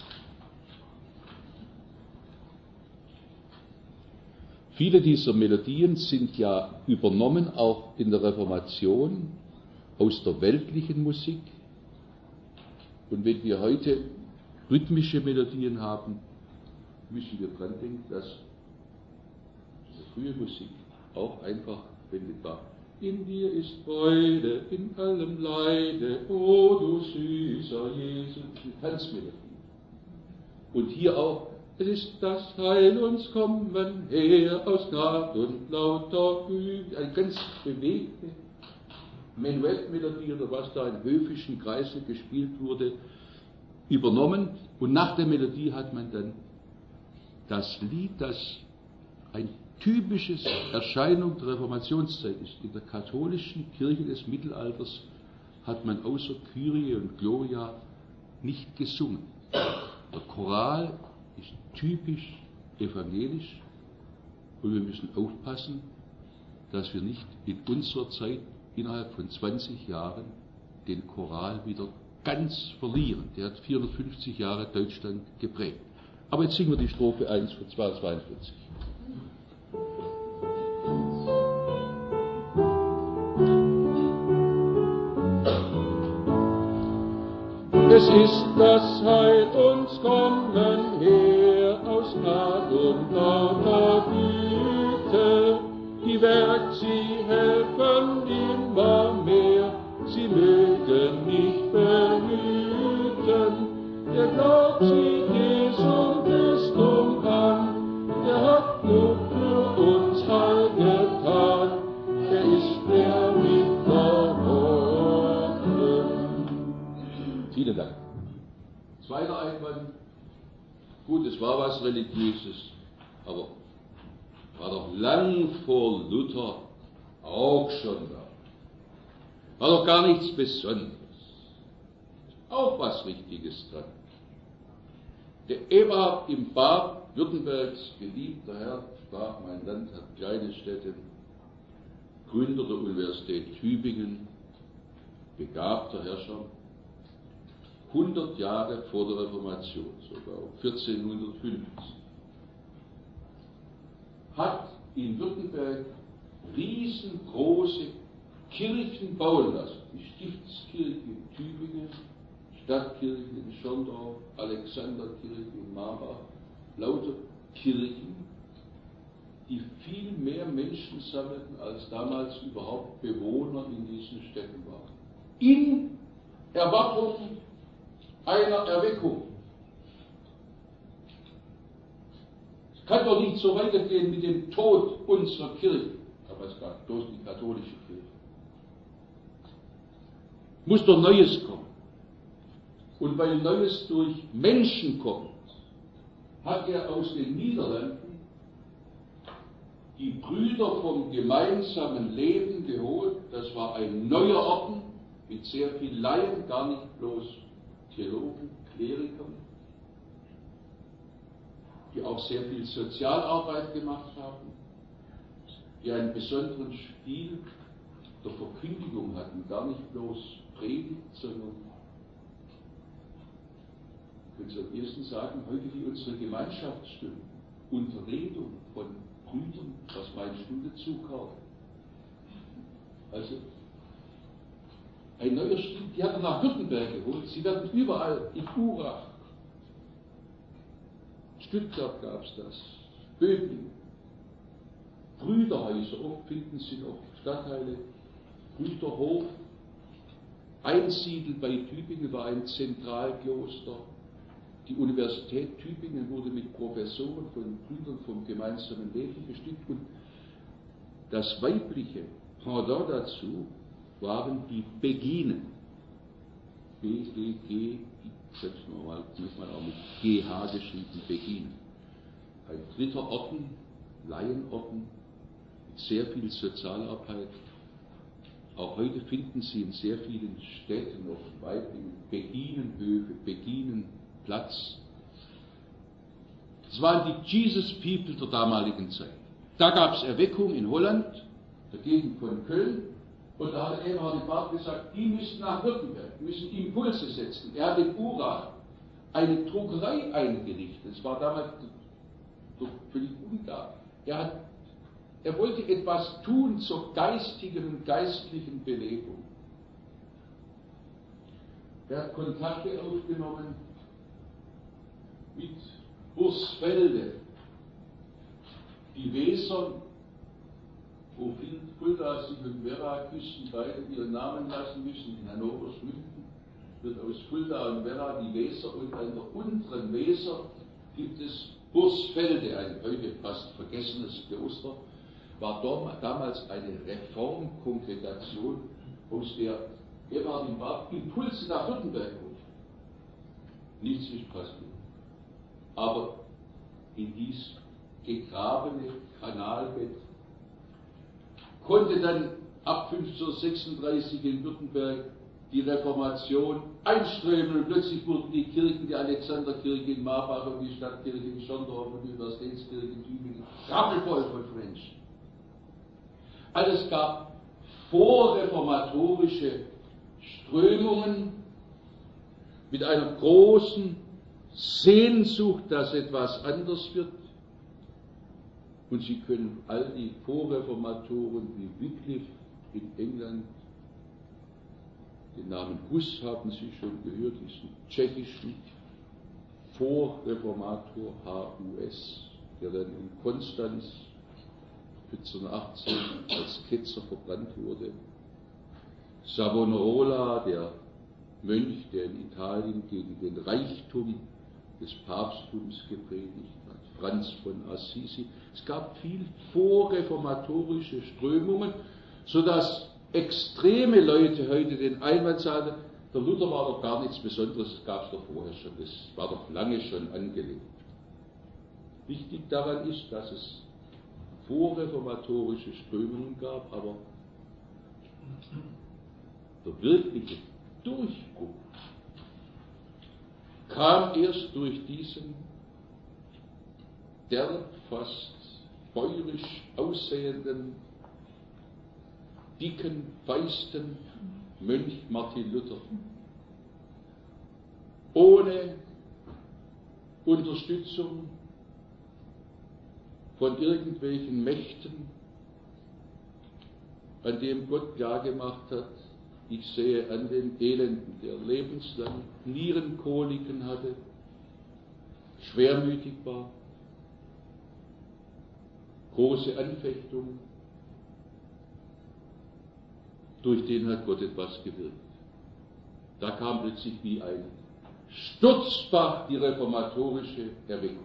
Viele dieser Melodien sind ja übernommen, auch in der Reformation, aus der weltlichen Musik. Und wenn wir heute rhythmische Melodien haben, müssen wir dran denken, dass diese frühe Musik auch einfach verwendet war. In dir ist Freude, in allem Leide, o du süßer Jesus, die Tanzmelodie. Und hier auch, es ist das Heil uns kommen her aus Gnad und lauter Güte, eine ganz bewegte Menuettmelodie oder was da in höfischen Kreisen gespielt wurde, übernommen. Und nach der Melodie hat man dann das Lied, das ein typisches Erscheinung der Reformationszeit ist. In der katholischen Kirche des Mittelalters hat man außer Kyrie und Gloria nicht gesungen. Der Choral ist typisch evangelisch und wir müssen aufpassen, dass wir nicht in unserer Zeit innerhalb von zwanzig Jahren den Choral wieder ganz verlieren. Der hat vierhundertfünfzig Jahre Deutschland geprägt. Aber jetzt singen wir die Strophe eins von zweihundertzweiundvierzig. Es ist das Heil uns kommen her aus Gnad und lauter Güte, die Werk sie helfen immer mehr, sie mögen nicht behüten, der glaubt sie Jesu Christum an, der hat nur für uns Heil getan, er ist der Mitverworfen. Vielen Dank. Zweiter Einwand, gut, es war was Religiöses, aber war doch lang vor Luther auch schon da. War doch gar nichts Besonderes. Auch was Richtiges dran. Der Eberhard im Bad Württembergs, geliebter Herr, sprach, mein Land hat kleine Städte, Gründer der Universität Tübingen, begabter Herrscher, hundert Jahre vor der Reformation, sogar vierzehnhundertfünfzig, hat in Württemberg riesengroße Kirchen bauen lassen. Die Stiftskirche in Tübingen, Stadtkirche in Schorndorf, Alexanderkirche in Marbach, lauter Kirchen, die viel mehr Menschen sammelten, als damals überhaupt Bewohner in diesen Städten waren. In Erwartung einer Erweckung. Es kann doch nicht so weitergehen mit dem Tod unserer Kirche. Aber es gab bloß die katholische Kirche. Muss doch Neues kommen. Und weil Neues durch Menschen kommt, hat er aus den Niederlanden die Brüder vom gemeinsamen Leben geholt. Das war ein neuer Orden mit sehr viel Laien, gar nicht bloß Theologen, Klerikern, die auch sehr viel Sozialarbeit gemacht haben, die einen besonderen Stil der Verkündigung hatten, gar nicht bloß Predigt, sondern, ich würde am ersten sagen, heute wie unsere Gemeinschaftsstunden, Unterredung von Brüdern, was meine Stunde zukaufen. Also, ein neuer Stil, die hat er nach Württemberg geholt, sie werden überall, in Urach, Stuttgart gab es das, Böblingen, Brüderhäuser, oft finden Sie noch Stadtteile, Brüderhof, Einsiedel bei Tübingen war ein Zentralkloster. Die Universität Tübingen wurde mit Professoren von Brüdern vom gemeinsamen Leben bestückt und das weibliche Pendant dazu waren die Beginen. B E G, das muss man auch mit G H geschrieben, Beginen. Ritterorden, Laienorden, mit sehr viel Sozialarbeit. Auch heute finden Sie in sehr vielen Städten noch Weiblinge, Beginenhöfe, Beginenplatz. Das waren die Jesus People der damaligen Zeit. Da gab es Erweckung in Holland, der Gegend von Köln, und da hat Eberhard de Barth gesagt, die müssen nach Württemberg, müssen Impulse setzen. Er hat in Urach eine Druckerei eingerichtet. Das war damals doch völlig unklar. Er, hat, er wollte etwas tun zur geistigen und geistlichen Belebung. Er hat Kontakte aufgenommen mit Bursfelde, die Weser, wo Fulda, Sieg und Werra küssen, beide ihren Namen lassen müssen, in Hannover Schmünden, wird aus Fulda und Werra die Weser, und an der unteren Weser gibt es Bursfelde, ein heute fast vergessenes Kloster, war damals eine Reformkongregation, aus der Eberhard de Barth Impulse nach Württemberg ruft. Nichts ist passiert. Aber in dies gegrabene Kanalbett konnte dann ab fünfzehnhundertsechsunddreißig in Württemberg die Reformation einströmen, und plötzlich wurden die Kirchen, die Alexanderkirche in Marbach und die Stadtkirche in Schondorf und die Universitätskirche in Tübingen, rappelvoll von Menschen. Also es gab vorreformatorische Strömungen mit einer großen Sehnsucht, dass etwas anders wird. Und Sie können all die Vorreformatoren wie Wycliffe in England, den Namen Hus haben Sie schon gehört, diesen tschechischen Vorreformator H U S, der dann in Konstanz vierzehnhundertachtzehn als Ketzer verbrannt wurde. Savonarola, der Mönch, der in Italien gegen den Reichtum des Papsttums gepredigt hat, Franz von Assisi. Es gab viel vorreformatorische Strömungen, sodass extreme Leute heute den Einwand sagen, der Luther war doch gar nichts Besonderes, das gab es doch vorher schon, das war doch lange schon angelegt. Wichtig daran ist, dass es vorreformatorische Strömungen gab, aber der wirkliche Durchbruch kam erst durch diesen derb, fast bäuerisch aussehenden, dicken, feisten Mönch Martin Luther. Ohne Unterstützung von irgendwelchen Mächten, an dem Gott klargemacht hat, ich sehe an den Elenden, der lebenslang Nierenkoliken hatte, schwermütig war, große Anfechtungen, durch den hat Gott etwas gewirkt. Da kam plötzlich wie ein Sturzbach die reformatorische Erweckung.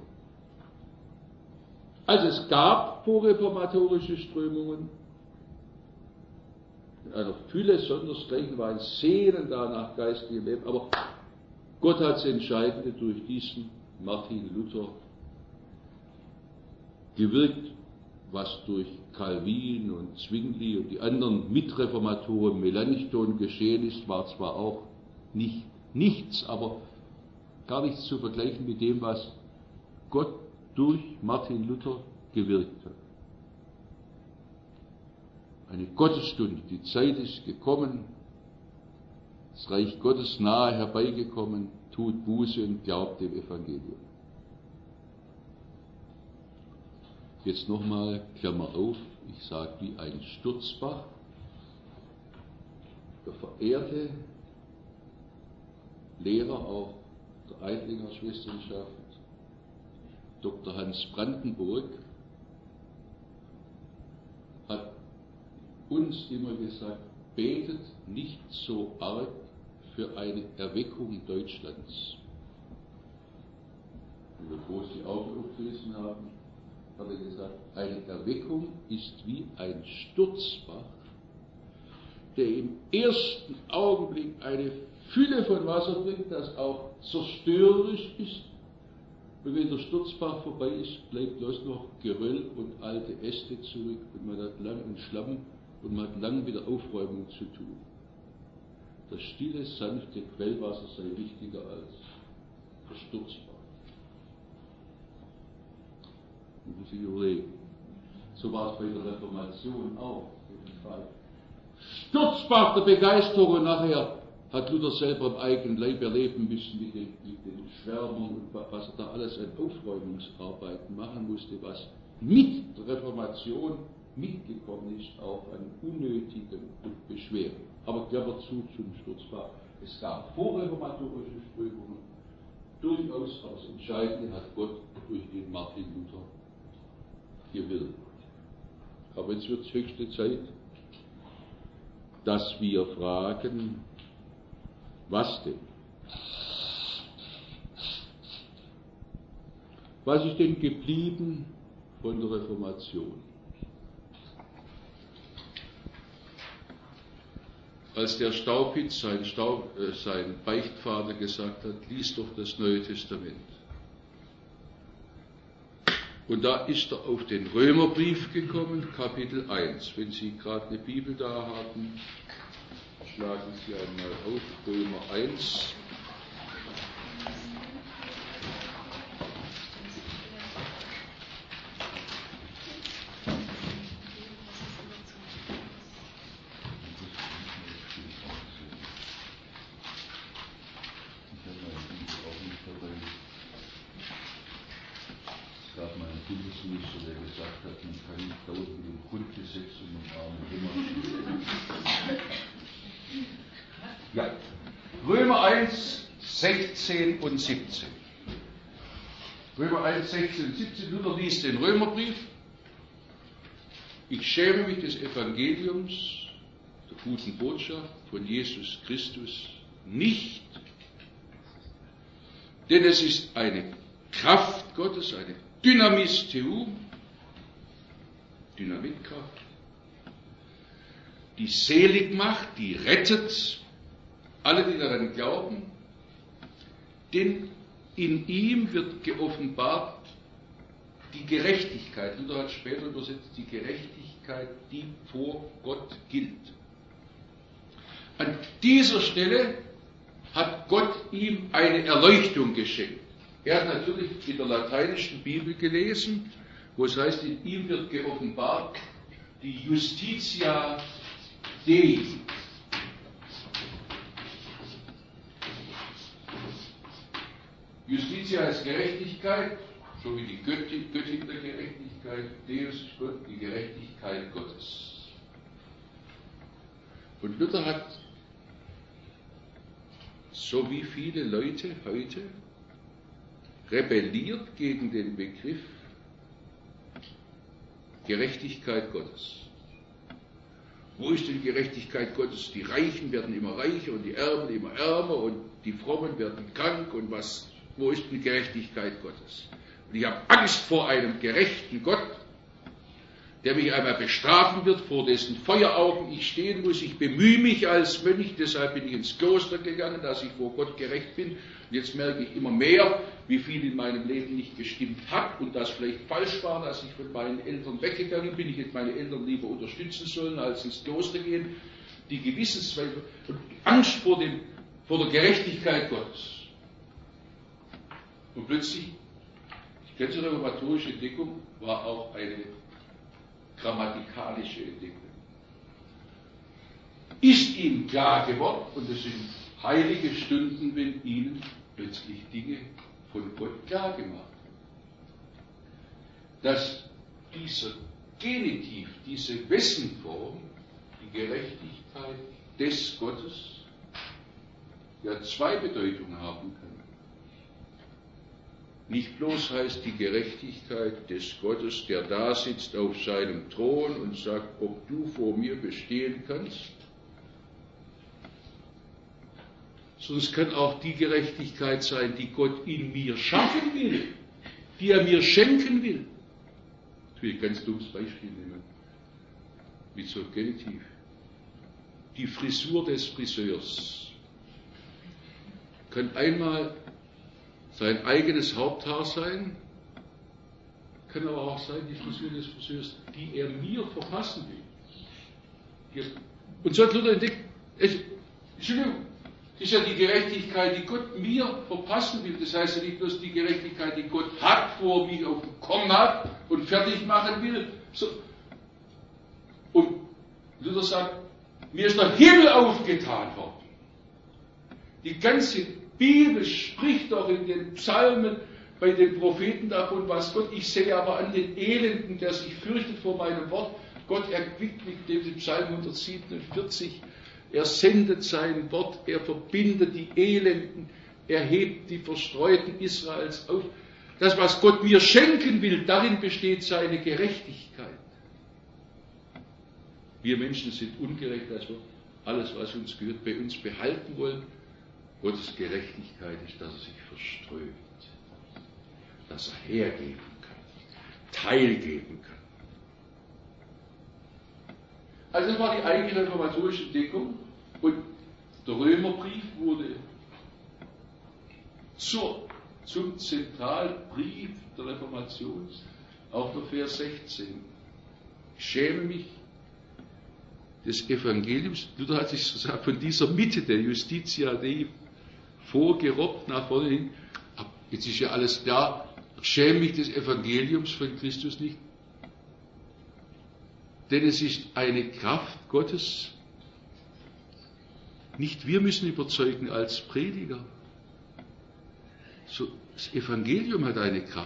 Also es gab vorreformatorische Strömungen, in einer Fülle, sondersgleichen war ein Sehnen danach geistlichem Leben, aber Gott hat das Entscheidende durch diesen Martin Luther gewirkt, was durch Calvin und Zwingli und die anderen Mitreformatoren, Melanchthon geschehen ist, war zwar auch nicht nichts, aber gar nichts zu vergleichen mit dem, was Gott durch Martin Luther gewirkt hat. Eine Gottesstunde, die Zeit ist gekommen, das Reich Gottes nahe herbeigekommen, tut Buße und glaubt dem Evangelium. Jetzt nochmal, Klammer auf, ich sage wie ein Sturzbach, der verehrte Lehrer auch der Eidlinger Schwesternschaft, Doktor Hans Brandenburg, hat uns immer gesagt, betet nicht so arg für eine Erweckung Deutschlands. Und bevor Sie Augen aufgerissen haben, hat er gesagt, eine Erweckung ist wie ein Sturzbach, der im ersten Augenblick eine Fülle von Wasser bringt, das auch zerstörerisch ist, Und wenn der Sturzbach vorbei ist, bleibt bloß noch Geröll und alte Äste zurück und man hat lang und Schlamm und man hat lang mit der Aufräumung zu tun. Das stille, sanfte Quellwasser sei wichtiger als der Sturzbach. Man muss sich überlegen. So war es bei der Reformation auch. Sturzbach der Begeisterung und nachher hat Luther selber im eigenen Leib erleben müssen mit den, mit den Schwärmern und was er da alles an Aufräumungsarbeiten machen musste, was mit der Reformation mitgekommen ist, auch an unnötigen und Beschwerden. Aber gehen wir zu zum Sturzbach. Es gab vorreformatorische Strömungen, durchaus, aber das Entscheidende hat Gott durch den Martin Luther gewirkt. Aber jetzt wird es höchste Zeit, dass wir fragen, was denn? Was ist denn geblieben von der Reformation? Als der Staupitz, sein, Staub, äh, sein Beichtvater, gesagt hat, lies doch das Neue Testament. Und da ist er auf den Römerbrief gekommen, Kapitel eins. Wenn Sie gerade eine Bibel da haben, schlagen Sie einmal auf, Römer eins. Der gesagt hat, man kann nicht dort mit dem Grundgesetz und dem armen Römer. Ja, Römer eins, sechzehn und siebzehn. Römer eins, sechzehn und siebzehn, Luther liest den Römerbrief. Ich schäme mich des Evangeliums, der guten Botschaft von Jesus Christus nicht, denn es ist eine Kraft Gottes, eine Dynamis Theum, Dynamitkraft, die selig macht, die rettet alle, die daran glauben, denn in ihm wird geoffenbart die Gerechtigkeit, Luther hat später übersetzt, die Gerechtigkeit, die vor Gott gilt. An dieser Stelle hat Gott ihm eine Erleuchtung geschenkt. Er hat natürlich in der lateinischen Bibel gelesen, wo es heißt, in ihm wird geoffenbart die Justitia Dei. Justitia heißt Gerechtigkeit, so wie die Göttin, Göttin der Gerechtigkeit, Deus ist Gott, die Gerechtigkeit Gottes. Und Luther hat, so wie viele Leute heute, rebelliert gegen den Begriff Gerechtigkeit Gottes. Wo ist denn Gerechtigkeit Gottes? Die Reichen werden immer reicher und die Ärmeren immer ärmer und die Frommen werden krank und was, wo ist denn Gerechtigkeit Gottes? Und ich habe Angst vor einem gerechten Gott, der mich einmal bestrafen wird, vor dessen Feueraugen ich stehen muss. Ich bemühe mich als Mönch, deshalb bin ich ins Kloster gegangen, dass ich vor Gott gerecht bin. Und jetzt merke ich immer mehr, wie viel in meinem Leben nicht gestimmt hat und das vielleicht falsch war, dass ich von meinen Eltern weggegangen bin. Ich hätte meine Eltern lieber unterstützen sollen, als ins Kloster gehen. Die Gewissenszweifel und die Angst vor, dem, vor der Gerechtigkeit Gottes. Und plötzlich, die ganze reformatorische Entdeckung war auch eine grammatikalische Entdeckung. Ist ihm klar geworden, und es sind heilige Stunden, wenn ihnen plötzlich Dinge von Gott klar gemacht werden, dass dieser Genitiv, diese Wessenform, die Gerechtigkeit des Gottes, ja zwei Bedeutungen haben kann. Nicht bloß heißt die Gerechtigkeit des Gottes, der da sitzt auf seinem Thron und sagt, ob du vor mir bestehen kannst, sondern es kann auch die Gerechtigkeit sein, die Gott in mir schaffen will, die er mir schenken will. Ich will ein ganz dummes Beispiel nehmen, mit so Genitiv. Die Frisur des Friseurs kann einmal sein eigenes Haupthaar sein, kann aber auch sein, die Frisur des Friseurs, die er mir verpassen will. Und so hat Luther entdeckt, es, Entschuldigung, das ist ja die Gerechtigkeit, die Gott mir verpassen will. Das heißt ja nicht bloß die Gerechtigkeit, die Gott hat, wo er mich auf dem Korn hat und fertig machen will. So. Und Luther sagt, mir ist der Himmel aufgetan worden. Die ganze Bibel spricht doch in den Psalmen, bei den Propheten davon, was Gott, ich sehe aber an den Elenden, der sich fürchtet vor meinem Wort, Gott erquickt mit dem Psalm hundertsiebenundvierzig, er sendet sein Wort, er verbindet die Elenden, er hebt die Verstreuten Israels auf. Das, was Gott mir schenken will, darin besteht seine Gerechtigkeit. Wir Menschen sind ungerecht, dass wir alles, was uns gehört, bei uns behalten wollen. Gottes Gerechtigkeit ist, dass er sich verströmt, dass er hergeben kann, teilgeben kann. Also das war die eigene reformatorische Entdeckung und der Römerbrief wurde zur, zum Zentralbrief der Reformation, auch der Vers sechzehn. Ich schäme mich des Evangeliums, Luther hat sich sozusagen von dieser Mitte der Justitia Dei vorgerobbt nach vorne hin. Jetzt ist ja alles klar, ich schäme mich des Evangeliums von Christus nicht, denn es ist eine Kraft Gottes. Nicht wir müssen überzeugen als Prediger. So, das Evangelium hat eine Kraft,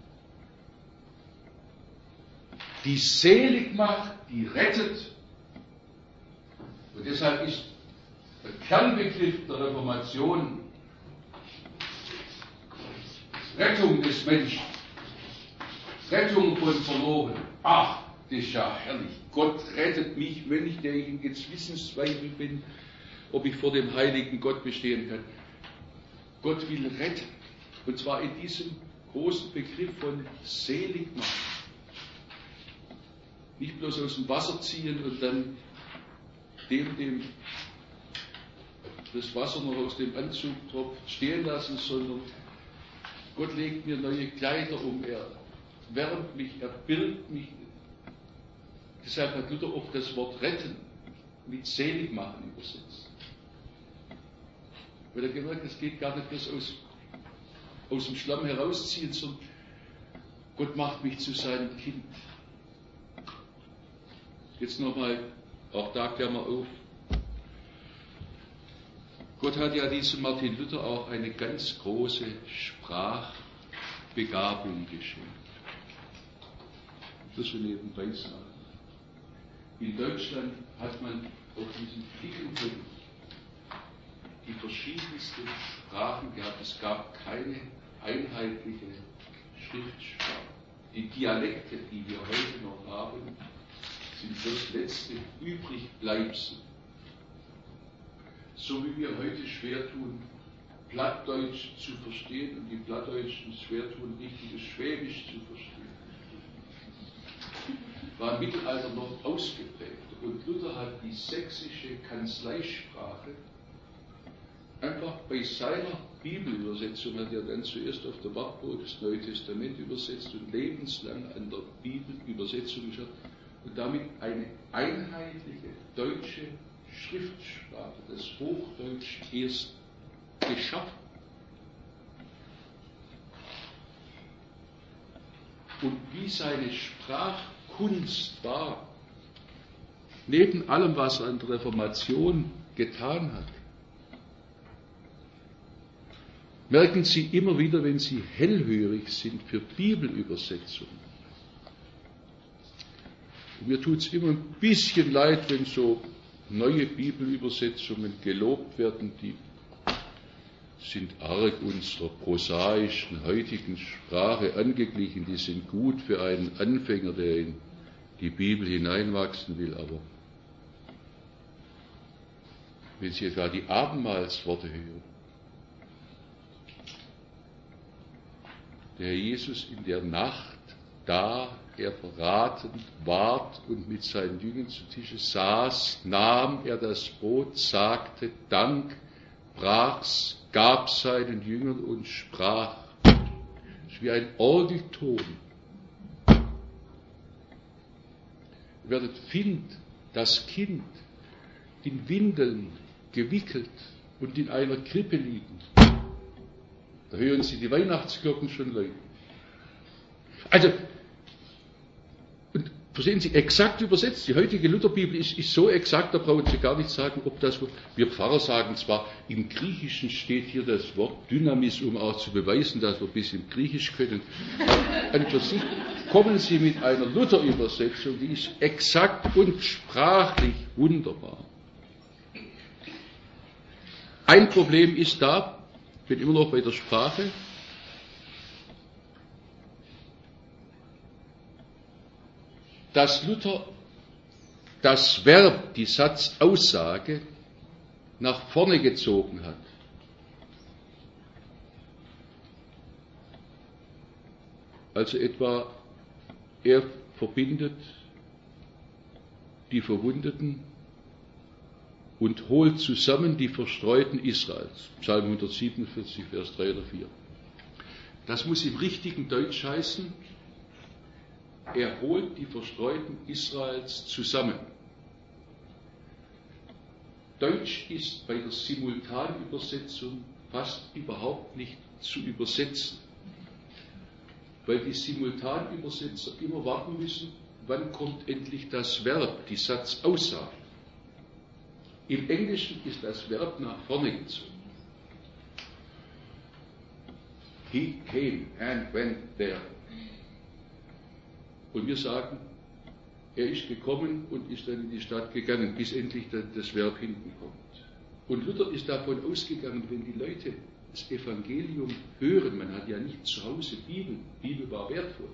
die selig macht, die rettet. Und deshalb ist der Kernbegriff der Reformation Rettung des Menschen, Rettung von Verlorenen. Ach, das ist ja herrlich. Gott rettet mich, wenn ich der in Gewissensweifel bin, ob ich vor dem heiligen Gott bestehen kann. Gott will retten. Und zwar in diesem großen Begriff von selig machen. Nicht bloß aus dem Wasser ziehen und dann dem, dem das Wasser noch aus dem Anzug tropft, stehen lassen, sondern Gott legt mir neue Kleider um, er wärmt mich, er birgt mich. Deshalb hat Luther oft das Wort retten mit selig machen übersetzt. Weil er gemerkt, es geht gar nicht bloß aus, aus dem Schlamm herausziehen, sondern Gott macht mich zu seinem Kind. Jetzt nochmal, auch da klären wir auf. Gott hat ja diesem Martin Luther auch eine ganz große Sprachbegabung geschenkt. Das will ich nebenbei sagen. In Deutschland hat man auf diesem Fickelpunkt die verschiedensten Sprachen gehabt. Es gab keine einheitliche Schriftsprache. Die Dialekte, die wir heute noch haben, sind das letzte Übrigbleibsel. So wie wir heute schwer tun, Plattdeutsch zu verstehen und die Plattdeutschen schwer tun, richtiges Schwäbisch zu verstehen, war im Mittelalter noch ausgeprägt. Und Luther hat die sächsische Kanzleisprache einfach bei seiner Bibelübersetzung, hat er dann zuerst auf der Wartburg das Neue Testament übersetzt und lebenslang an der Bibelübersetzung geschafft und damit eine einheitliche deutsche Schriftsprache, das Hochdeutsch, erst geschaffen. Und wie seine Sprachkunst war, neben allem, was er an der Reformation getan hat, merken Sie immer wieder, wenn Sie hellhörig sind für Bibelübersetzungen. Und mir tut es immer ein bisschen leid, wenn so neue Bibelübersetzungen gelobt werden, die sind arg unserer prosaischen heutigen Sprache angeglichen, die sind gut für einen Anfänger, der in die Bibel hineinwachsen will, aber wenn Sie etwa die Abendmahlsworte hören, der Herr Jesus in der Nacht, da er beratend ward und mit seinen Jüngern zu Tische saß, nahm er das Brot, sagte Dank, brach's, gab seinen Jüngern und sprach. Das ist wie ein Orgelton. Ihr werdet finden, das Kind in Windeln gewickelt und in einer Krippe liegen. Da hören Sie die Weihnachtsglocken schon läuten. Also, und verstehen Sie, exakt übersetzt, die heutige Lutherbibel ist, ist so exakt, da brauchen Sie gar nicht sagen, ob das, wir Pfarrer sagen zwar, im Griechischen steht hier das Wort Dynamis, um auch zu beweisen, dass wir ein bisschen Griechisch können. An für sich kommen Sie mit einer Luther-Übersetzung, die ist exakt und sprachlich wunderbar. Ein Problem ist da, ich bin immer noch bei der Sprache, dass Luther das Verb, die Satzaussage, nach vorne gezogen hat. Also etwa, er verbindet die Verwundeten und holt zusammen die Verstreuten Israels. Psalm hundertsiebenundvierzig, Vers drei oder vier. Das muss im richtigen Deutsch heißen, er holt die Verstreuten Israels zusammen. Deutsch ist bei der Simultanübersetzung fast überhaupt nicht zu übersetzen, weil die Simultanübersetzer immer warten müssen, wann kommt endlich das Verb, die Satzaussage. Im Englischen ist das Verb nach vorne gezogen. He came and went there. Und wir sagen, er ist gekommen und ist dann in die Stadt gegangen, bis endlich das Verb hinten kommt. Und Luther ist davon ausgegangen, wenn die Leute das Evangelium hören, man hat ja nicht zu Hause Bibel, Bibel war wertvoll.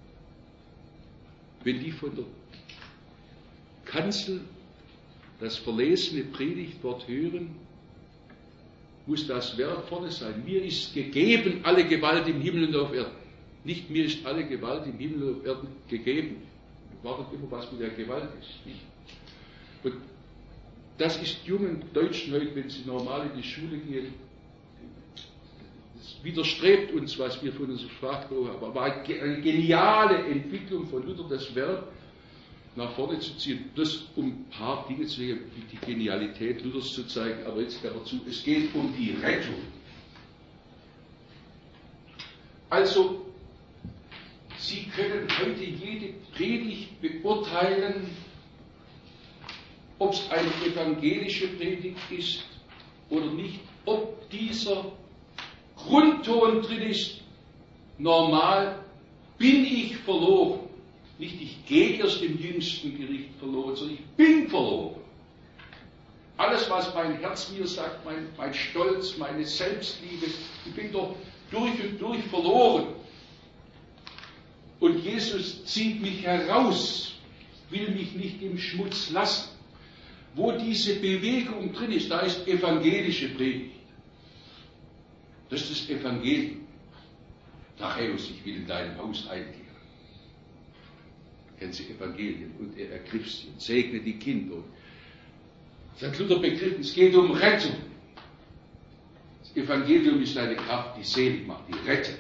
Wenn die von der Kanzel das verlesene Predigtwort hören, muss das Verb vorne sein. Mir ist gegeben alle Gewalt im Himmel und auf Erden. Nicht mir ist alle Gewalt im Himmel und auf Erden gegeben. Wartet immer, was mit der Gewalt ist. Nicht? Und das ist jungen Deutschen heute, wenn sie normal in die Schule gehen, das widerstrebt uns, was wir von unserer Sprache haben. Aber war eine geniale Entwicklung von Luther, das Verb nach vorne zu ziehen. Das, um ein paar Dinge zu sehen, die Genialität Luthers zu zeigen. Aber jetzt dazu, es geht um die Rettung. Also, Sie können heute jede Predigt beurteilen, ob es eine evangelische Predigt ist oder nicht, ob dieser Grundton drin ist, normal bin ich verloren. Nicht ich gehe erst im jüngsten Gericht verloren, sondern ich bin verloren. Alles, was mein Herz mir sagt, mein, mein Stolz, meine Selbstliebe, ich bin doch durch und durch verloren. Und Jesus zieht mich heraus, will mich nicht im Schmutz lassen. Wo diese Bewegung drin ist, da ist evangelische Predigt. Das ist das Evangelium. Zachäus, ich will in dein Haus einkehren. Kennen Sie Evangelien? Und er ergriff sie und segne die Kinder. Und das hat Luther begriffen, es geht um Rettung. Das Evangelium ist eine Kraft, die selig macht, die rettet.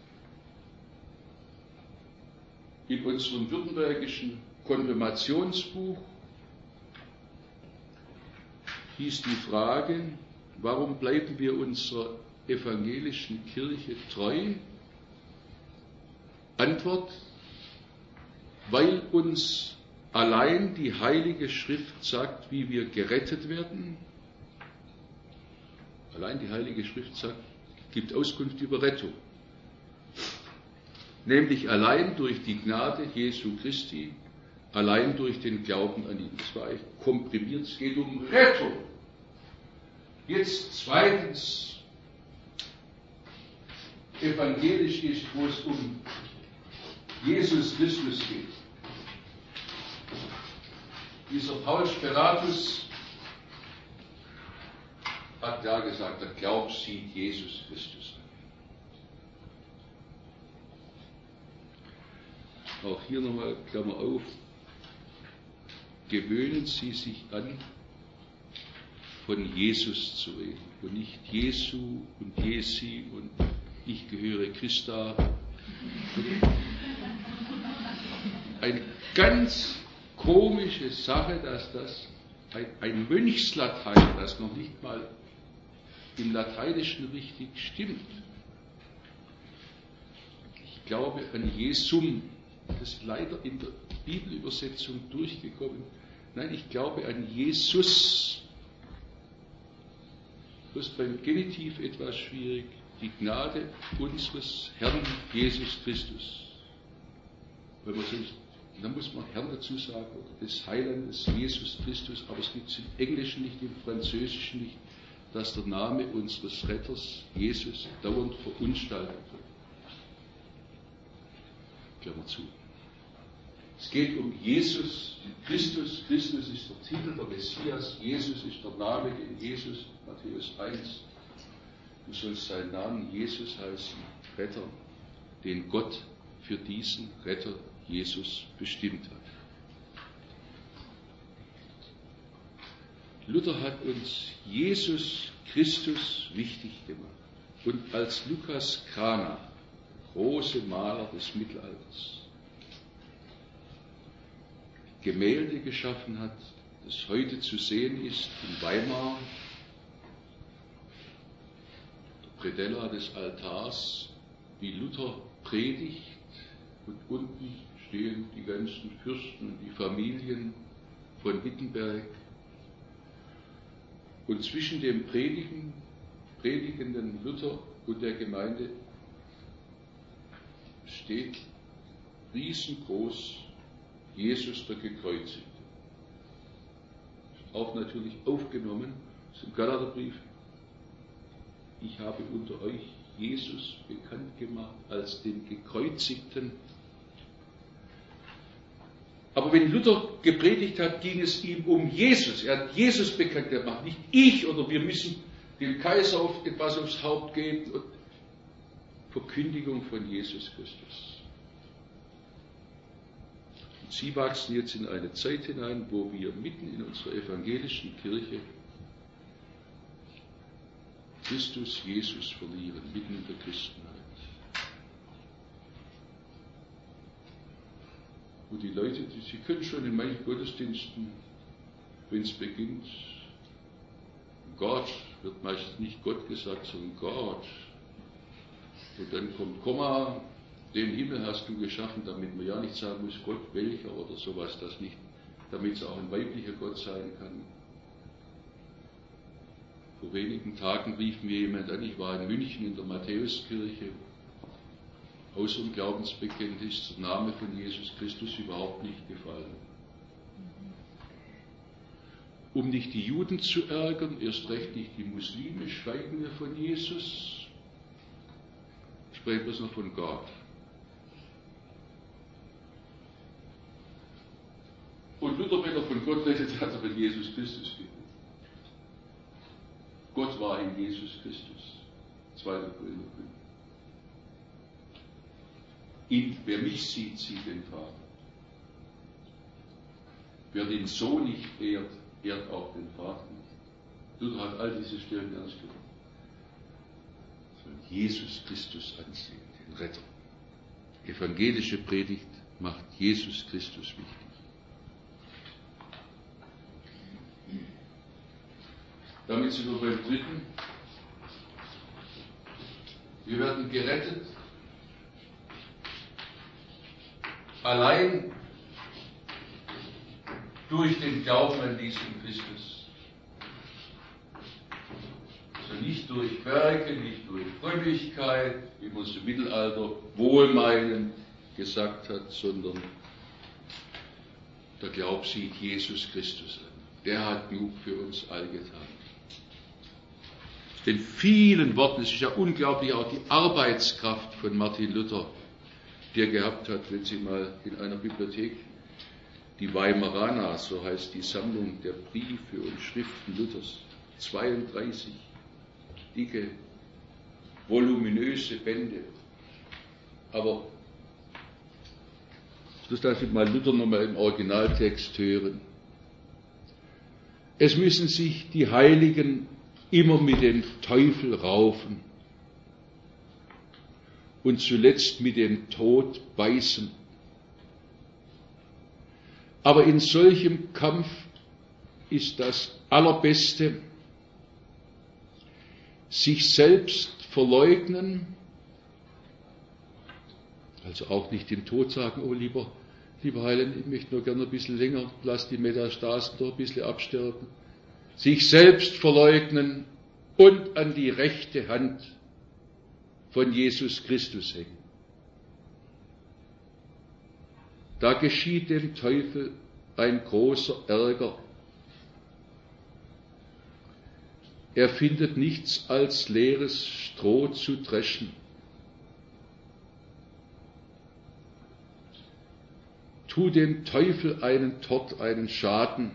In unserem württembergischen Konfirmationsbuch hieß die Frage, warum bleiben wir unserer evangelischen Kirche treu? Antwort, weil uns allein die Heilige Schrift sagt, wie wir gerettet werden. Allein die Heilige Schrift sagt, gibt Auskunft über Rettung. Nämlich allein durch die Gnade Jesu Christi, allein durch den Glauben an ihn. Das war eigentlich komprimiert, es geht um Rettung. Jetzt zweitens, evangelisch ist, wo es um Jesus Christus geht. Dieser Paul Speratus hat ja gesagt, der Glaube sieht Jesus Christus an. Auch hier nochmal, Klammer auf, gewöhnen Sie sich an, von Jesus zu reden und nicht Jesu und Jesi und ich gehöre Christa. Eine ganz komische Sache, dass das ein, ein Mönchslatein, das noch nicht mal im Lateinischen richtig stimmt. Ich glaube an Jesum, das ist leider in der Bibelübersetzung durchgekommen. Nein, ich glaube an Jesus. Das ist beim Genitiv etwas schwierig. Die Gnade unseres Herrn Jesus Christus. Wenn man sonst, dann muss man Herrn dazu sagen, oder des Heilandes Jesus Christus, aber es gibt es im Englischen nicht, im Französischen nicht, dass der Name unseres Retters Jesus dauernd verunstaltet wird. Klammer zu. Es geht um Jesus, Christus. Christus ist der Titel der Messias. Jesus ist der Name, den Jesus, Matthäus eins, du sollst seinen Namen Jesus heißen, Retter, den Gott für diesen Retter Jesus bestimmt hat. Luther hat uns Jesus Christus wichtig gemacht. Und als Lucas Cranach, große Maler des Mittelalters, Gemälde geschaffen hat, das heute zu sehen ist in Weimar, der Predella des Altars, wie Luther predigt, und unten stehen die ganzen Fürsten und die Familien von Wittenberg. Und zwischen dem Predigen, predigenden Luther und der Gemeinde steht riesengroß Jesus der Gekreuzigte. Auch natürlich aufgenommen im Galaterbrief. Ich habe unter euch Jesus bekannt gemacht als den Gekreuzigten. Aber wenn Luther gepredigt hat, ging es ihm um Jesus. Er hat Jesus bekannt gemacht, nicht ich, oder wir müssen dem Kaiser auf etwas aufs Haupt gehen. Und Verkündigung von Jesus Christus. Und Sie wachsen jetzt in eine Zeit hinein, wo wir mitten in unserer evangelischen Kirche Christus Jesus verlieren, mitten in der Christenheit. Wo die Leute, die, sie können schon in manchen Gottesdiensten, wenn es beginnt, Gott, wird meistens nicht Gott gesagt, sondern Gott. Und dann kommt Komma, den Himmel hast du geschaffen, damit man ja nicht sagen muss, Gott welcher oder sowas, das nicht, damit es auch ein weiblicher Gott sein kann. Vor wenigen Tagen rief mir jemand an, ich war in München in der Matthäuskirche, aus dem Glaubensbekenntnis der Name von Jesus Christus überhaupt nicht gefallen. Um nicht die Juden zu ärgern, erst recht nicht die Muslime, schweigen wir von Jesus, sprechen wir noch von Gott. Und Luther, wenn er von Gott redet, hat er von Jesus Christus geredet. Gott war in Jesus Christus. zweiter Korinther fünf. In, wer mich sieht, sieht den Vater. Wer den Sohn nicht ehrt, ehrt auch den Vater nicht. Luther hat all diese Stellen ernst genommen. Jesus Christus ansehen, den Retter. Evangelische Predigt macht Jesus Christus wichtig. Damit sind wir beim dritten. Wir werden gerettet allein durch den Glauben an diesen Christus. Also nicht durch Werke, nicht durch Frömmigkeit, wie man es im Mittelalter wohlmeinend gesagt hat, sondern der Glaub sieht Jesus Christus an. Der hat genug für uns all getan. Den vielen Worten, es ist ja unglaublich auch die Arbeitskraft von Martin Luther, die er gehabt hat, wenn Sie mal in einer Bibliothek die Weimarana, so heißt die Sammlung der Briefe und Schriften Luthers, zweiunddreißig dicke, voluminöse Bände. Aber das darf ich mal Luther nochmal im Originaltext hören. Es müssen sich die Heiligen immer mit dem Teufel raufen und zuletzt mit dem Tod beißen. Aber in solchem Kampf ist das Allerbeste, sich selbst verleugnen, also auch nicht dem Tod sagen, oh lieber, lieber Heiland, ich möchte nur gerne ein bisschen länger, lass die Metastasen doch ein bisschen absterben. Sich selbst verleugnen und an die rechte Hand von Jesus Christus hängen. Da geschieht dem Teufel ein großer Ärger. Er findet nichts als leeres Stroh zu dreschen. Tu dem Teufel einen Tort, einen Schaden